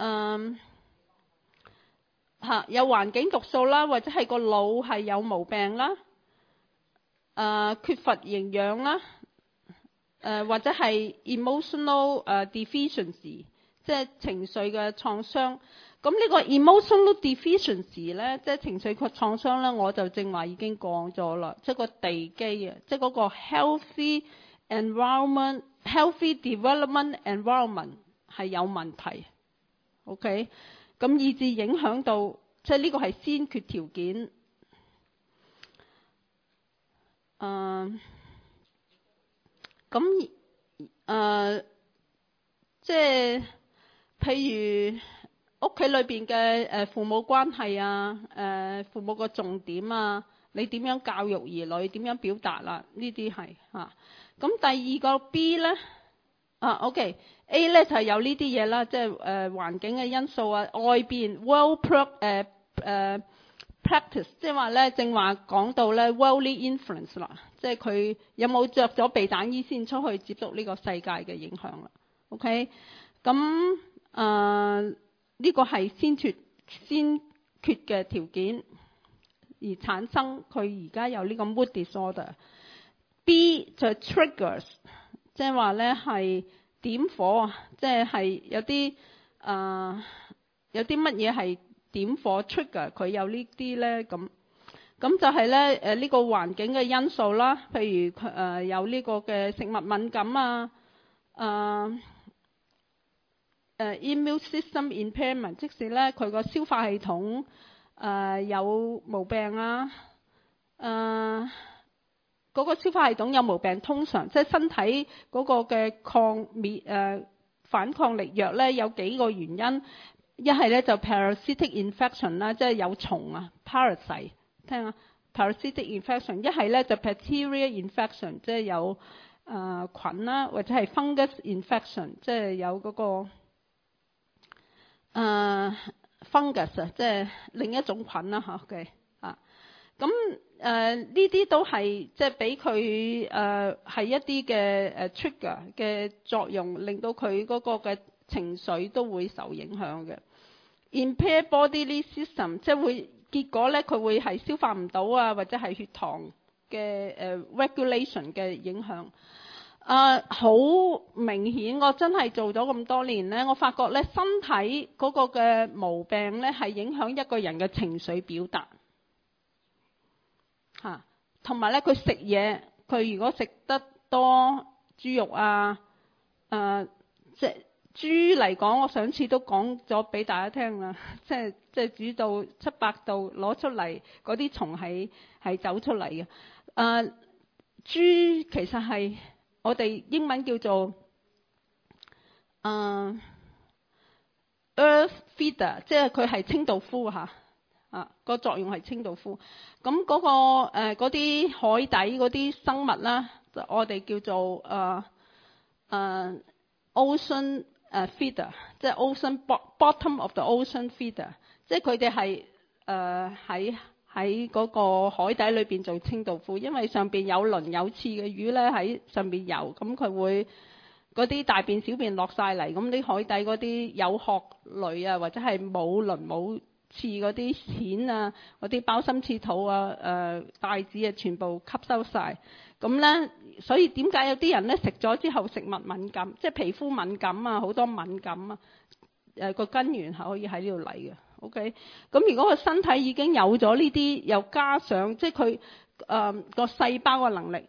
有環境毒素啦，或者係個腦係有毛病啦。缺乏營養啦。或者係 emotional deficiency， 即係情緒嘅創傷。咁呢個 emotional deficiency 咧，即係情緒嘅創傷咧，我就正話已經講咗啦，即係個地基啊，即係嗰個 healthy environment、healthy development environment 係有問題。OK， 咁以致影響到，即係呢個係先決條件。即係譬如屋企裏邊嘅父母關係啊，父母個重點啊，你點樣教育兒女，點樣表達啦？呢啲係嚇。咁第二個 B 咧，OK，A 咧就係有呢啲嘢啦，即係環境嘅因素啊，外邊 world practice， 即係話咧，正話講到咧 worldly influence 啦， 即係佢有冇着咗避彈衣先出去接觸呢個世界嘅影響啦。OK， 咁呢個係先決嘅條件而產生佢而家有呢個 mood disorder。B 就係 triggers， 即係話咧係點火，即係有啲有啲乜嘢係點火 trigger 佢有呢啲咧咁就係咧呢個環境嘅因素啦，譬如有呢個嘅食物敏感啊immune system impairment， 即使咧佢個消化系統有毛病啊嗰個消化系統有毛病，通常即係身體嗰個嘅反抗力弱咧，有幾個原因。一係咧就 parasitic infection 啦，即係有蟲啊 parasite， 聽下 parasitic infection。一係咧就 bacteria infection， 即係有菌啦，或者係 fungus infection， 即係有嗰個fungus 啊，即係另一種菌啦嚇嘅咁呢啲都係即係俾佢係一啲嘅trigger 嘅作用，令到佢嗰個嘅情緒都會受影響嘅。Impair bodily system， 即係會結果咧，佢會係消化唔到啊，或者係血糖嘅regulation 嘅影響。好明顯，我真係做咗咁多年咧，我發覺咧身體嗰個嘅毛病咧係影響一個人嘅情緒表達。同埋咧，佢食嘢，佢如果食得多豬肉啊，即係豬嚟講，我上次都講咗俾大家聽啦，即係煮到700度攞出嚟，嗰啲蟲係走出嚟嘅。豬其實係我哋英文叫做earth feeder， 即係佢係清道夫嚇。個作用係清道夫，咁嗰嗰啲海底嗰啲生物啦，我哋叫做ocean feeder， 即係 ocean bottom of the ocean feeder， 即係佢哋係喺嗰個海底裏邊做清道夫，因為上邊有鱗有刺嘅魚咧喺上邊游，咁佢會嗰啲大便小便落晒嚟，咁啲海底嗰啲有殼類啊，或者係冇鱗冇刺嗰啲蜆啊，嗰啲鮑參翅肚啊、帶子啊，全部吸收晒。咁咧，所以點解有啲人咧食咗之後食物敏感，即係皮膚敏感啊，好多敏感啊？個根源係可以喺呢度嚟嘅。OK， 咁如果個身體已經有咗呢啲，又加上即係佢個細胞嘅能力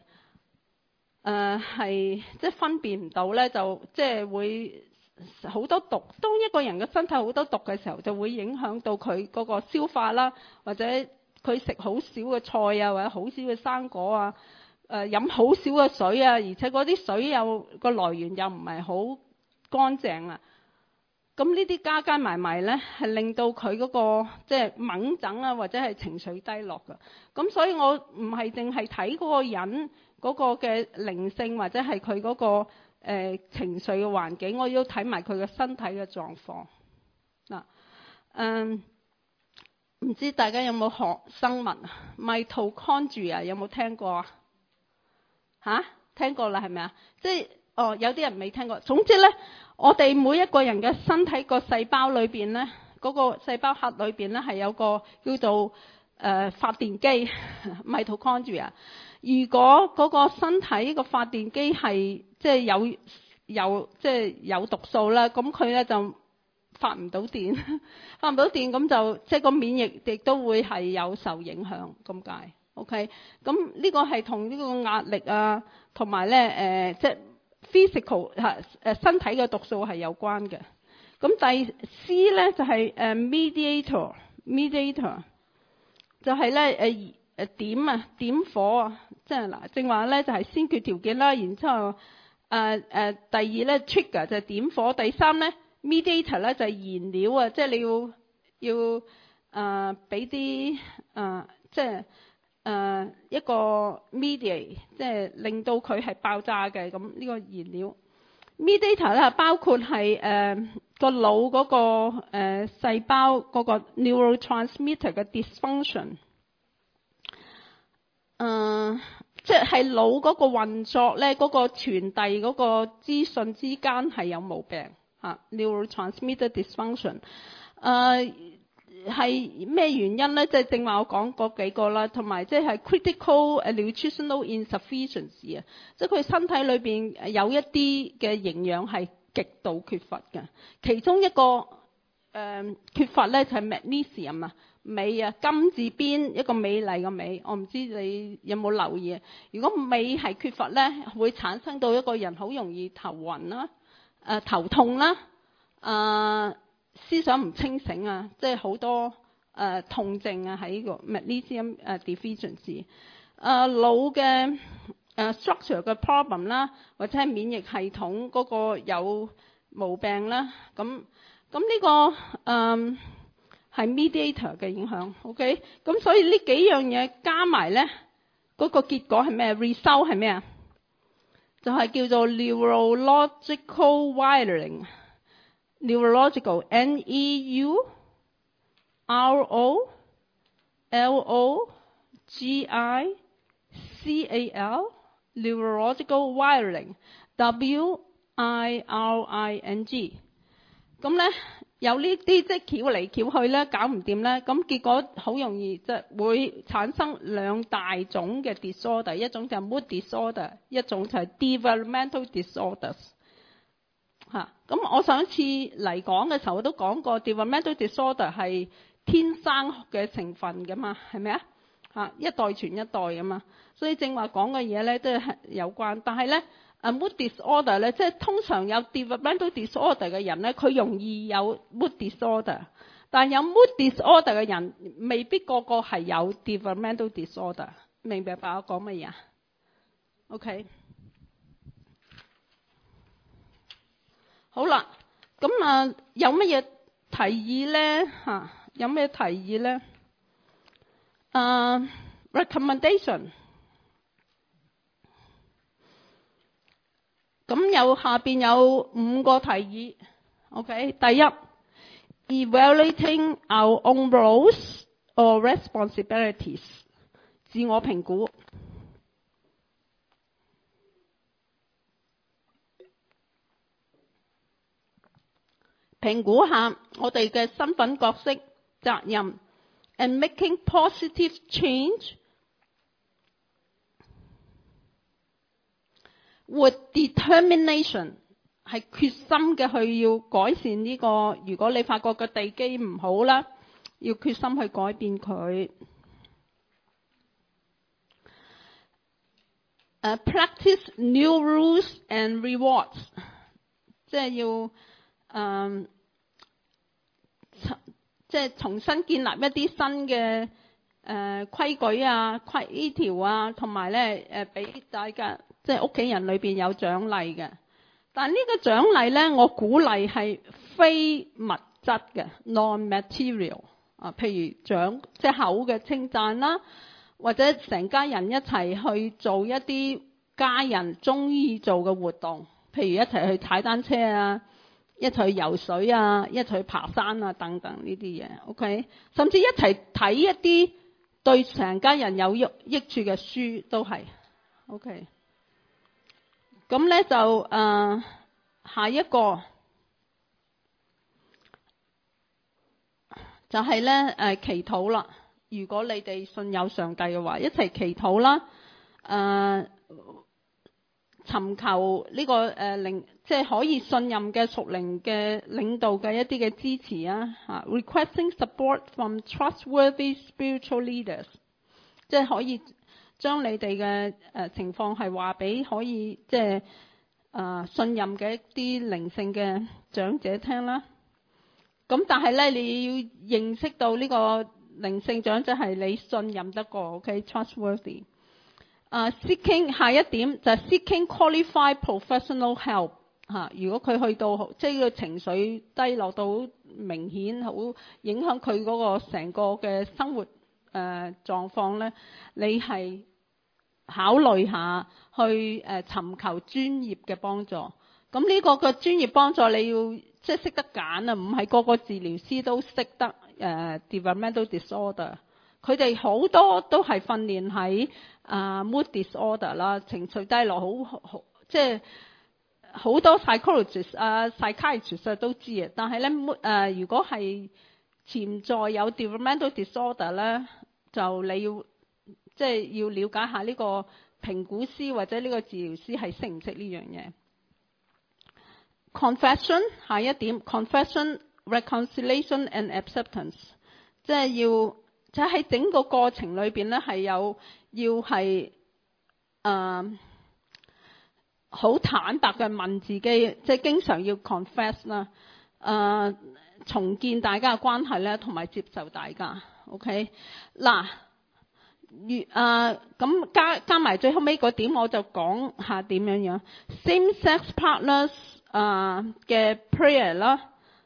係即係分辨唔到咧，就即係會好多毒。當一個人嘅身體好多毒嘅時候，就會影響到佢嗰個消化啦，或者佢食好少嘅菜啊，或者好少嘅生果啊，飲好少嘅水啊，而且嗰啲水又個來源又唔係好乾淨啊。咁呢啲加埋埋咧，係令到佢嗰個即係猛整啊，或者係情緒低落㗎。咁所以我唔係淨係睇嗰個人嗰個嘅靈性，或者係佢嗰個情緒嘅環境，我要睇埋佢嘅身體嘅狀況。唔知大家有冇學生物mitochondria 有冇聽過啊？聽過啦係咪啊？即係有啲人未聽過。總之咧，我哋每一個人嘅身體個細胞裏邊咧，嗰個細胞核裏邊咧係有個叫做發電機 mitochondria。如果嗰個身體個發電機係即係有毒素啦，咁佢咧就發唔到電，咁就即係個免疫亦都會係有受影響咁解。OK， 咁呢個係同呢個壓力啊，同埋咧即係 physical 身體嘅毒素係有關嘅。咁第 C 咧就係mediator 就係咧點火啊，即係嗱正話咧就係先決條件啦，然之後第二咧 trigger 就係點火，第三咧 mediator 咧就係燃料啊，即係你要俾啲即係一個 mediate， 即係令到佢係爆炸嘅，咁呢個燃料 mediator 咧包括係個腦嗰個細胞嗰個 neurotransmitter 嘅 dysfunction。 即係腦嗰個運作咧，嗰個傳遞嗰個資訊之間係有毛病嚇 neurotransmitter dysfunction。係咩原因咧？即係正話我講嗰幾個啦，同埋即係 critical nutritional insufficiency 啊，即係佢身體裏邊有一啲嘅營養係極度缺乏嘅。其中一個缺乏咧就係 magnesium 啊，鎂啊，金字邊一個美麗嘅鎂。我唔知你有冇留意啊？如果鎂係缺乏咧，會產生到一個人好容易頭暈啦、頭痛啦、思想唔清醒啊，即係好多痛症啊，喺個 magnesium deficiency。腦嘅structure 嘅 problem 啦，或者係免疫系統嗰個有毛病啦。咁呢個係 mediator 嘅影響。OK， 咁所以呢幾樣嘢加埋咧，嗰個結果係咩 ？result 係咩啊？就係叫做 neurological wiring。neurological neurological neurological wiring wiring。咁咧有呢啲即係翹嚟翹去咧，搞唔掂咧，咁結果好容易即係會產生兩大種嘅 disorder， 一種就係 mood disorder， 一種就係 developmental disorders。咁我上一次嚟講嘅時候我都講過 developmental disorder 係天生嘅成分㗎嘛，係咪啊？一代傳一代㗎嘛，所以正話講嘅嘢咧都係有關。但係咧mood disorder 咧，即係通常有 developmental disorder 嘅人咧，佢容易有 mood disorder， 但係有 mood disorder 嘅人未必個個係有 developmental disorder。明唔明白我講乜嘢啊 ？OK。好啦，咁有乜嘢提議咧？有咩提議咧？recommendation。咁下邊有5個提議。OK， 第一 ，evaluating our own roles or responsibilities， 自我評估。評估下我哋嘅身份角色、責任 ，and making positive change with determination， 係決心嘅去要改善呢個。如果你發覺個地基唔好啦，要決心去改變佢。Practice new rules and rewards， 即係要即係重新建立一啲新嘅規矩啊、規條啊，同埋咧俾大家即係屋企人裏邊有獎勵嘅。但呢個獎勵咧，我鼓勵係非物質嘅 non-material 啊，譬如即係口嘅稱讚啦，或者成家人一齊去做一啲家人中意做嘅活動，譬如一齊去踩單車啊，一齊去游水啊，一齊去爬山啊等等呢啲嘢。OK， 甚至一齊睇一啲對成家人有益處嘅書都係 OK。咁咧就下一個就係咧祈禱啦。如果你哋信有上帝嘅話，一齊祈禱啦。尋求呢個即係可以信任嘅屬靈嘅領導嘅一啲嘅支持啊。Requesting support from trustworthy spiritual leaders， 即係可以將你哋嘅情況係話俾可以即係信任嘅一啲靈性嘅長者聽啦。咁但係咧，你要認識到呢個靈性長者係你信任得過 ，OK trustworthy。seeking 下一點就係 seeking qualified professional help 如果佢去到即係個情緒低落到好明顯，好影響佢嗰個成個嘅生活狀況咧，你係考慮下去尋求專業嘅幫助。咁呢個嘅專業幫助你要即係識得揀啊，唔係個個治療師都識得developmental disorder。 佢哋好多都係訓練喺mood disorder 啦，情緒低落，好即係好多 psychologist、psychiatrist 都知嘅。但係咧如果係潛在有 developmental disorder 咧，就你要即係要了解下呢個評估師或者呢個治療師係識唔識呢樣嘢。Confession 下一點 ，confession、reconciliation and acceptance， 即係要即係喺整個過程裏邊咧係要係好坦白嘅問自己，即係經常要 confess 啦，重建大家嘅關係咧，同埋接受大家。OK， 嗱，咁加埋最後尾嗰點，我就講下點樣 same-sex partners 嘅 prayer 啦，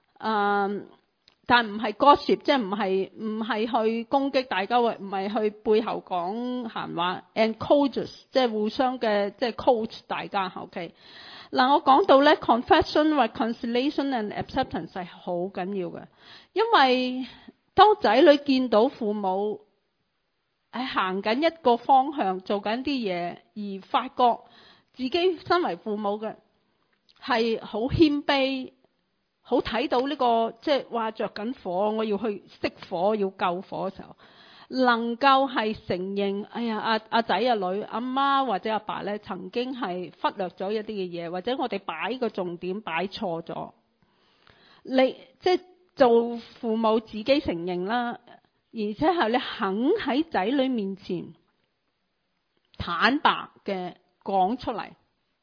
但唔係 gossip， 即係唔係去攻擊大家，唔係去背後講閒話 ，encourage 即係互相嘅即係 coach 大家。OK， 嗱我講到咧 confession、reconciliation and acceptance 係好緊要嘅，因為當仔女見到父母係行緊一個方向，做緊啲嘢，而發覺自己身為父母嘅係好謙卑，好睇到呢個即係話着緊火，我要去熄火，要救火嘅時候，能夠係承認，哎呀阿仔阿女阿媽或者阿爸咧曾經係忽略咗一啲嘅嘢，或者我哋擺個重點擺錯咗，你即係做父母自己承認啦，而且係你肯喺仔女面前坦白嘅講出嚟，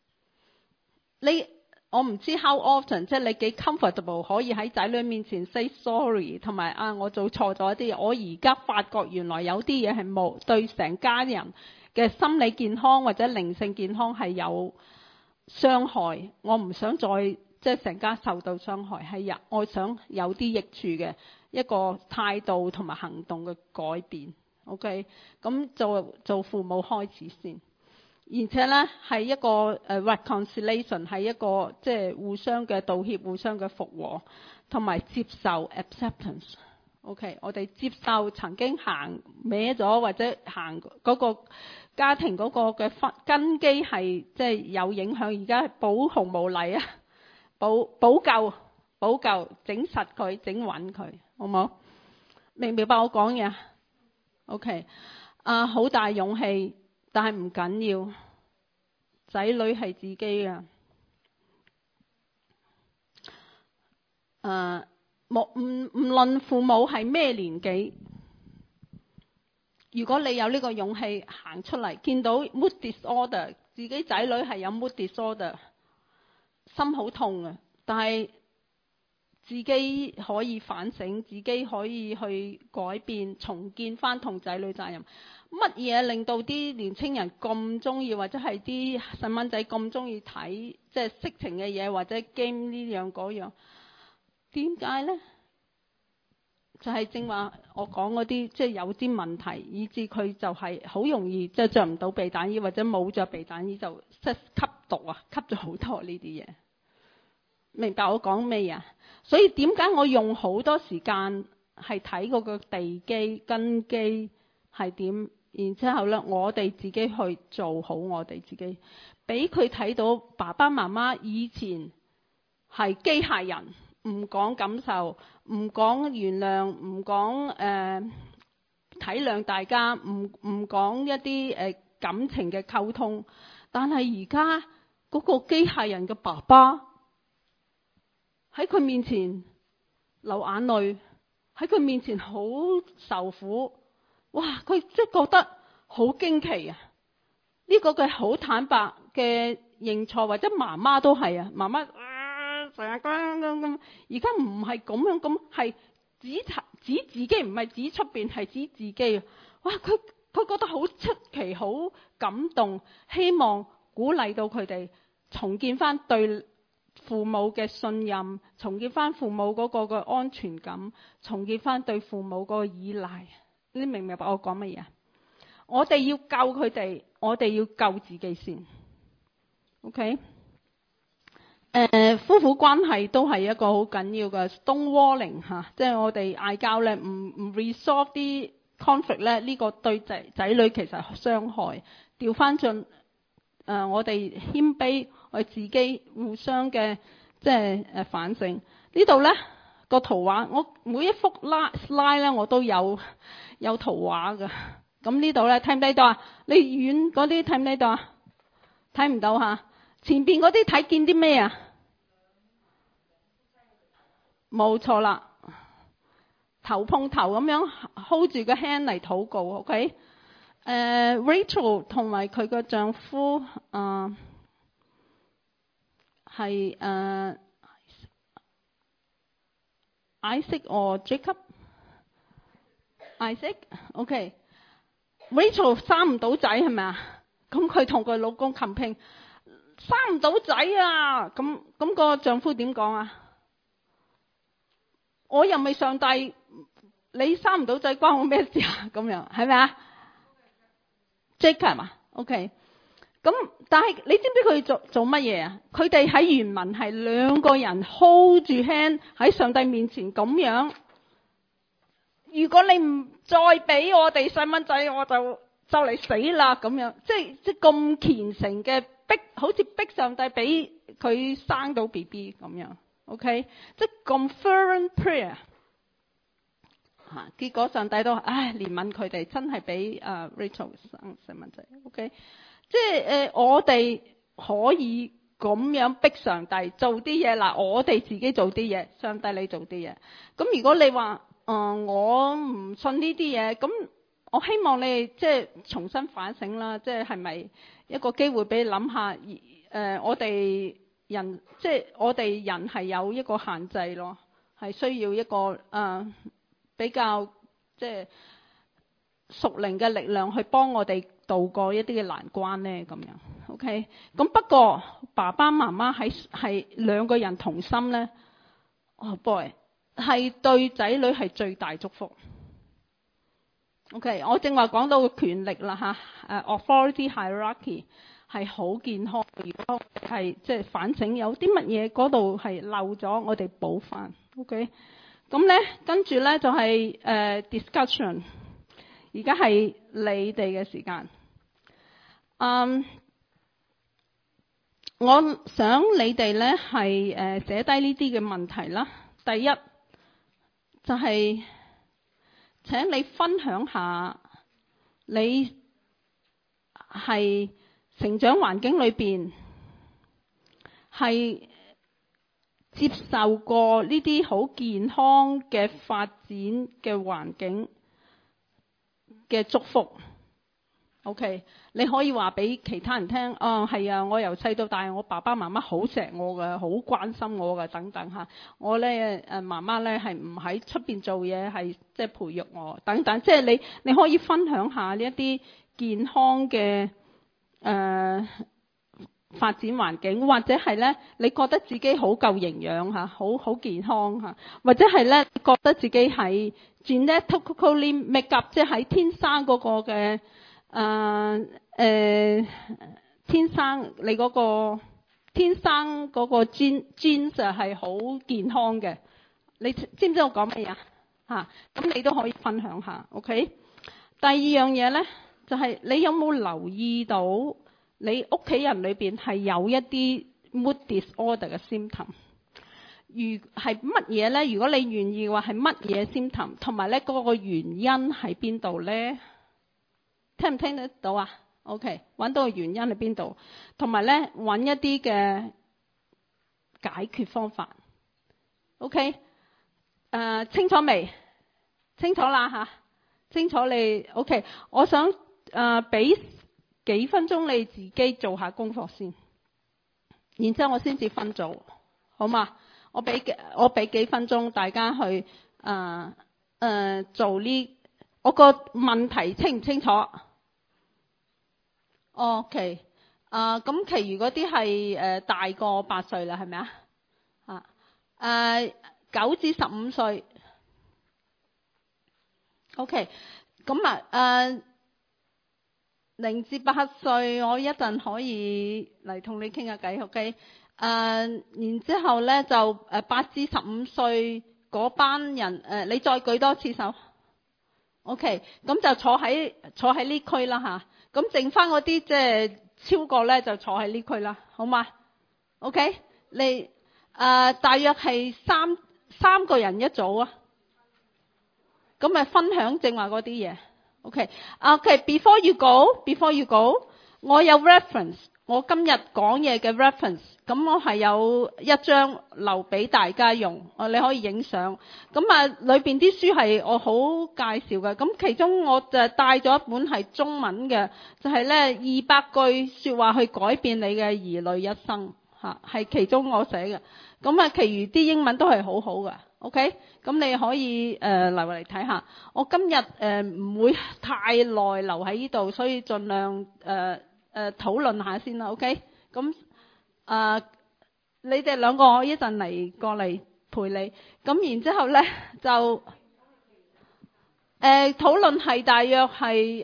我唔知 how often， 即係你幾 comfortable 可以喺仔女面前 say sorry， 同埋我做錯咗一啲嘢，我而家發覺原來有啲嘢係冇對成家人嘅心理健康或者靈性健康係有傷害，我唔想再即係成家受到傷害，係我想有啲益處嘅一個態度同埋行動嘅改變。OK， 咁做父母開始先。而且咧係一個reconciliation， 係一個即係互相嘅道歉、互相嘅復和，同埋接受 acceptance。OK， 我哋接受曾經行歪咗或者行嗰個家庭嗰個嘅根基係即係有影響，而家係補紅無黎啊，補救，整實佢，整穩佢，好冇？明唔明白我講嘢 ？OK， 好大勇氣。但係唔緊要，仔女係自己嘅。唔論父母係咩年紀，如果你有呢個勇氣行出嚟，見到 mood disorder， 自己仔女係有 mood disorder， 心好痛啊！但係自己可以反省，自己可以去改變，重建翻同仔女責任。乜嘢令到啲年青人咁中意，或者係啲細蚊仔咁中意睇即係色情嘅嘢，或者 game 呢樣嗰樣？點解呢？就係正話我講嗰啲，即係有啲問題，以致佢就係好容易即係着唔到避彈衣，或者冇着避彈衣就即係吸毒啊，吸咗好多呢啲嘢。明白我講咩啊？所以點解我用好多時間係睇嗰個地基根基係點？然之後咧，我哋自己去做好我哋自己，俾佢睇到爸爸媽媽以前係機械人，唔講感受，唔講原諒，唔講體諒大家，唔講一啲感情嘅溝通。但係而家嗰個機械人嘅爸爸喺佢面前流眼淚，喺佢面前好受苦。哇！佢即係覺得好驚奇啊！呢個嘅好坦白嘅認錯，或者媽媽都係啊，媽媽成日咁，而家唔係咁樣咁，係指自己，唔係指出邊，係指自己。哇！佢覺得好出奇，好感動，希望鼓勵到佢哋重建翻對父母嘅信任，重建翻父母嗰個嘅安全感，重建翻對父母嗰個依賴。你明唔明白我講乜嘢？我哋要救佢哋，我哋要救自己先。OK， 夫婦關係都係一個好緊要嘅 stonewalling 吓，即係我哋嗌交咧，唔 resolve 啲 conflict 咧，呢個對仔女其實係傷害。調翻轉我哋謙卑，我哋自己互相嘅即係反省。呢度咧個圖畫，我每一幅 slide 咧我都有圖畫㗎。咁呢度咧睇唔睇到啊？你遠嗰啲睇唔睇到啊？睇唔到嚇。前邊嗰啲睇見啲咩啊？冇錯啦，頭碰頭咁樣 hold 住個 hand 嚟禱告 ，OK？ Rachel 同埋佢個丈夫係Isaac or Jacob？Isaac，OK？Rachel 生唔到仔係咪啊？咁佢同佢老公 campaign 生唔到仔啊！咁個丈夫點講啊？我又未上帝，你生唔到仔關我咩事啊？咁樣係咪啊 ？Jacob 啊 ，OK。咁但係你知唔知佢做乜嘢啊？佢哋喺原文係兩個人 hold 住 hand 喺上帝面前咁樣。如果你唔再俾我哋細蚊仔，我就嚟死啦咁樣。即係咁虔誠嘅逼，好似逼上帝俾佢生到 BB 咁樣。OK， 即係咁 fervent prayer 結果上帝都憐憫佢哋，真係俾Rachel 生細蚊仔。OK， 即係我哋可以咁樣逼上帝做啲嘢嗱，我哋自己做啲嘢，上帝你做啲嘢。咁如果你話我唔信呢啲嘢，咁我希望你即係重新反省啦，即係係咪一個機會俾你諗下？我哋人即係我哋人係有一個限制咯，係需要一個比較即係屬靈嘅力量去幫我哋渡過一啲嘅難關咧咁樣。OK， 咁不過爸爸媽媽係兩個人同心咧，oh boy， 係對仔女係最大祝福。OK， 我正話講到權力啦嚇，authority hierarchy。係好健康。如果係即係反省有啲乜嘢嗰度係漏咗，我哋補翻。OK， 咁咧跟住咧就係discussion。而家係你哋嘅時間。我想你哋咧係寫低呢啲嘅問題啦。第一就係請你分享下你係成長環境裏邊係接受過呢啲好健康嘅發展嘅環境嘅祝福。OK， 你可以話俾其他人聽，係啊，我由細到大，我爸爸媽媽好錫我㗎，好關心我㗎，等等嚇。我咧媽媽咧係唔喺出邊做嘢，係即係培育我等等。即係你可以分享下呢一啲健康嘅發展環境，或者係咧你覺得自己好夠營養嚇，好健康嚇，或者係咧覺得自己係 genetically make up， 即係喺天生嗰個嘅天生你嗰個天生嗰個 genes 係好健康嘅。你知唔知我講乜嘢啊？咁你都可以分享下。OK， 第二樣嘢咧就係你有冇留意到你屋企人裏邊係有一啲 mood disorder 嘅 symptom？ 如係乜嘢咧？如果你願意嘅話，係乜嘢 symptom？ 同埋咧嗰個原因喺邊度咧？聽唔聽得到啊 ？OK， 揾到個原因喺邊度？同埋咧揾一啲嘅解決方法。OK， 清楚未？清楚啦嚇，清楚你 OK。我想俾幾分鐘你自己做下功課先，然之後我先至分組，好嘛？我俾幾分鐘大家去做呢。我個問題清唔清楚？OK，咁其餘嗰啲係大過8歲啦，係咪啊？9至15歲。OK， 咁0至8歲，我一陣可以嚟同你傾下偈。OK， 然之後咧就8至15歲嗰班人，你再舉多次手。 OK， 咁就坐喺呢區啦吓，咁剩翻嗰啲即係超過咧就坐喺呢區啦，好嘛 ？OK， 你大約係三個人一組啊，咁咪分享正話嗰啲嘢。OK，before you go， 我有 reference， 我今日講嘢嘅 reference， 咁我係有一張留俾大家用，你可以影相。咁裏邊啲書係我好介紹嘅，咁其中我就帶咗一本係中文嘅，就係咧200句說話去改變你嘅兒女一生吓，係其中我寫嘅。咁其餘啲英文都係好好嘅。OK， 咁你可以嚟睇下。我今日唔會太耐留喺呢度，所以盡量討論下先啦。OK， 咁你哋兩個我一陣嚟過嚟陪你。咁然之後咧就討論係大約係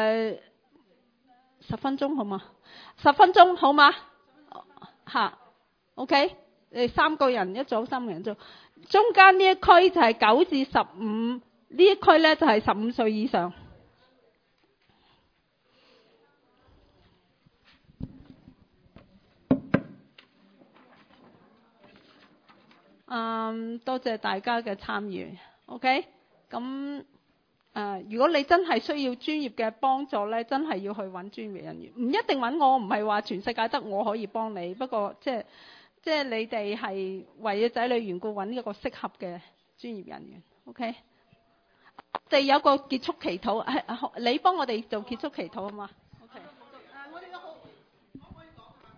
10分鐘好嗎？10分鐘好嗎？吓 ，OK， 你3個人一組，3個人一組。中間呢一區就係9至15，呢一區咧就係15歲以上。多謝大家嘅參與。OK， 咁如果你真係需要專業嘅幫助咧，真係要去揾專業人員，唔一定揾我，唔係話全世界得我可以幫你，不過即係你哋係為咗仔女緣故揾一個適合嘅專業人員。OK， 我哋有個結束祈禱，你幫我哋做結束祈禱啊嘛。OK， 我哋可唔可以講下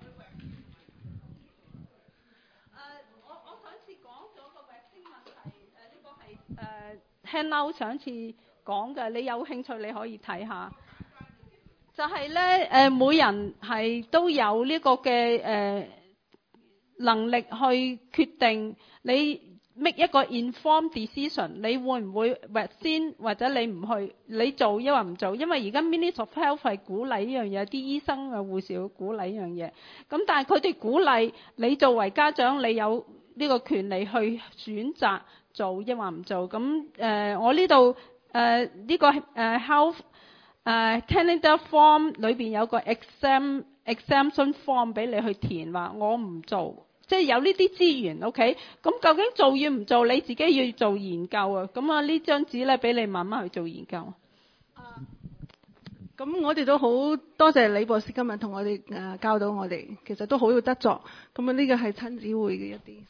我上次講咗個vệ星問題，呢個係handout上次講嘅，你有興趣你可以睇下。就係咧每人係都有呢個嘅能力去決定你 make 一個 informed decision， 你會唔會 vaccine 或者你唔去，你做抑或唔做？因為而家 Ministry of Health 係鼓勵呢樣嘢，啲醫生啊護士會鼓勵呢樣嘢。咁但係佢哋鼓勵你作為家長，你有呢個權利去選擇做抑或唔做。咁我呢度呢個Health Canada Form 裏邊有個 exemption form 俾你去填，話我唔做。即係有呢啲資源 ，OK？ 咁究竟做與唔做，你自己要做研究啊！咁呢張紙咧，俾你慢慢去做研究。 咁我哋都好多謝李博士今日同我哋教到我哋，其實都好有得作。咁呢個係親子會嘅一啲。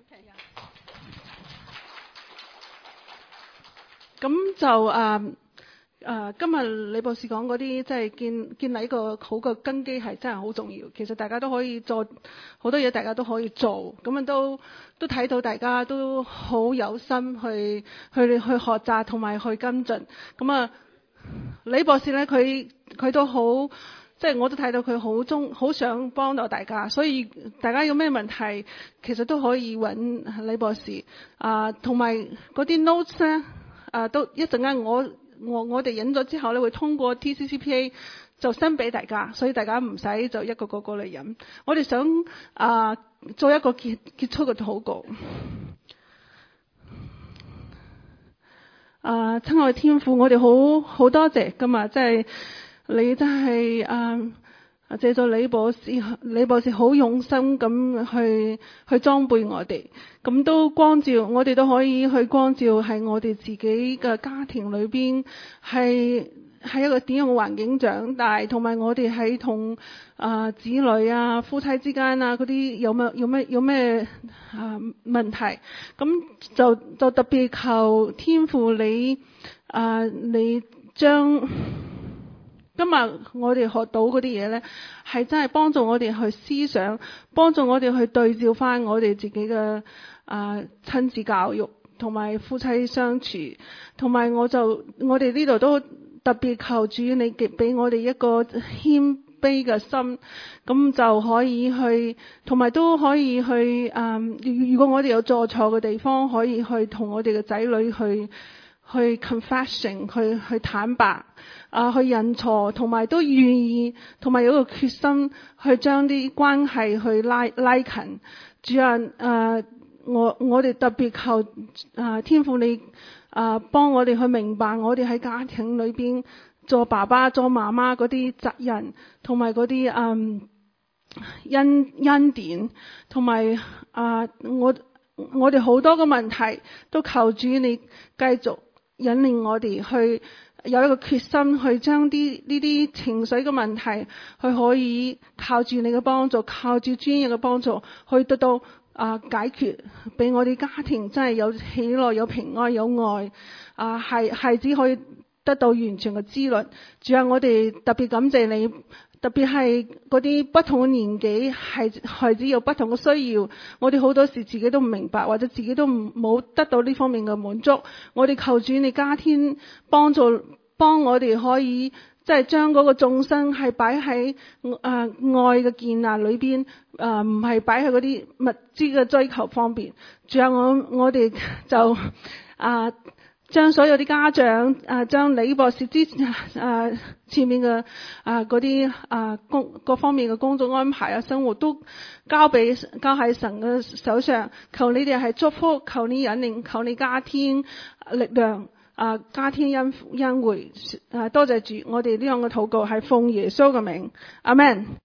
咁就今日李博士講嗰啲，即係建立一個好嘅根基係真係好重要。其實大家都可以做好多嘢，大家都可以做。咁都睇到大家都好有心去學習同埋去跟進。咁李博士咧，佢都好，即係我都睇到佢好想幫到大家。所以大家有咩問題，其實都可以揾李博士。同埋嗰啲 notes 咧，都一陣間我哋引咗之後咧，會通過 TCCPA 就send俾大家，所以大家唔使就一個個過嚟引。我哋想做一個結束嘅禱告。親愛天父，我哋好多謝今日，即係你真係借咗李博士好用心咁去裝備我哋，咁都光照我哋，都可以去光照喺我哋自己嘅家庭裏邊係一個點樣嘅環境長大，同埋我哋喺同子女夫妻之間嗰啲有咩問題，咁就特別求天父你將今日我哋學到嗰啲嘢咧，係真係幫助我哋去思想，幫助我哋去對照翻我哋自己嘅親子教育同埋夫妻相處，同埋我哋呢度都特別求主你俾我哋一個謙卑嘅心，咁就可以去，同埋都可以去如果我哋有做錯嘅地方，可以去同我哋嘅仔女去 confession， 去坦白去認錯，同埋都願意，同埋有個決心去將啲關係去拉近。主啊，我哋特別求天父你幫我哋去明白我哋喺家庭裏邊做爸爸做媽媽嗰啲責任，同埋嗰啲恩典，同埋我哋好多個問題都求主你繼續引領我哋去有一個決心，去將呢啲情緒嘅問題，去可以靠住你嘅幫助，靠住專業嘅幫助，去得到解決，俾我哋家庭真係有喜樂、有平安、有愛，孩子可以得到完全嘅滋潤。主啊，我哋特別感謝你。特別係嗰啲不同嘅年紀，孩子有不同嘅需要，我哋好多時自己都唔明白，或者自己都冇得到呢方面嘅滿足。我哋求主你加添幫我哋可以即係將嗰個重心係擺喺愛嘅建立裏邊，唔係擺喺嗰啲物資嘅追求方面。仲有我哋就將所有啲家長將李博士前面嘅嗰啲各方面嘅工作安排生活都交喺神嘅手上。求你哋係祝福，求你引領，求你加添力量，加添恩惠。多謝主，我哋呢樣嘅禱告係奉耶穌嘅名，阿們。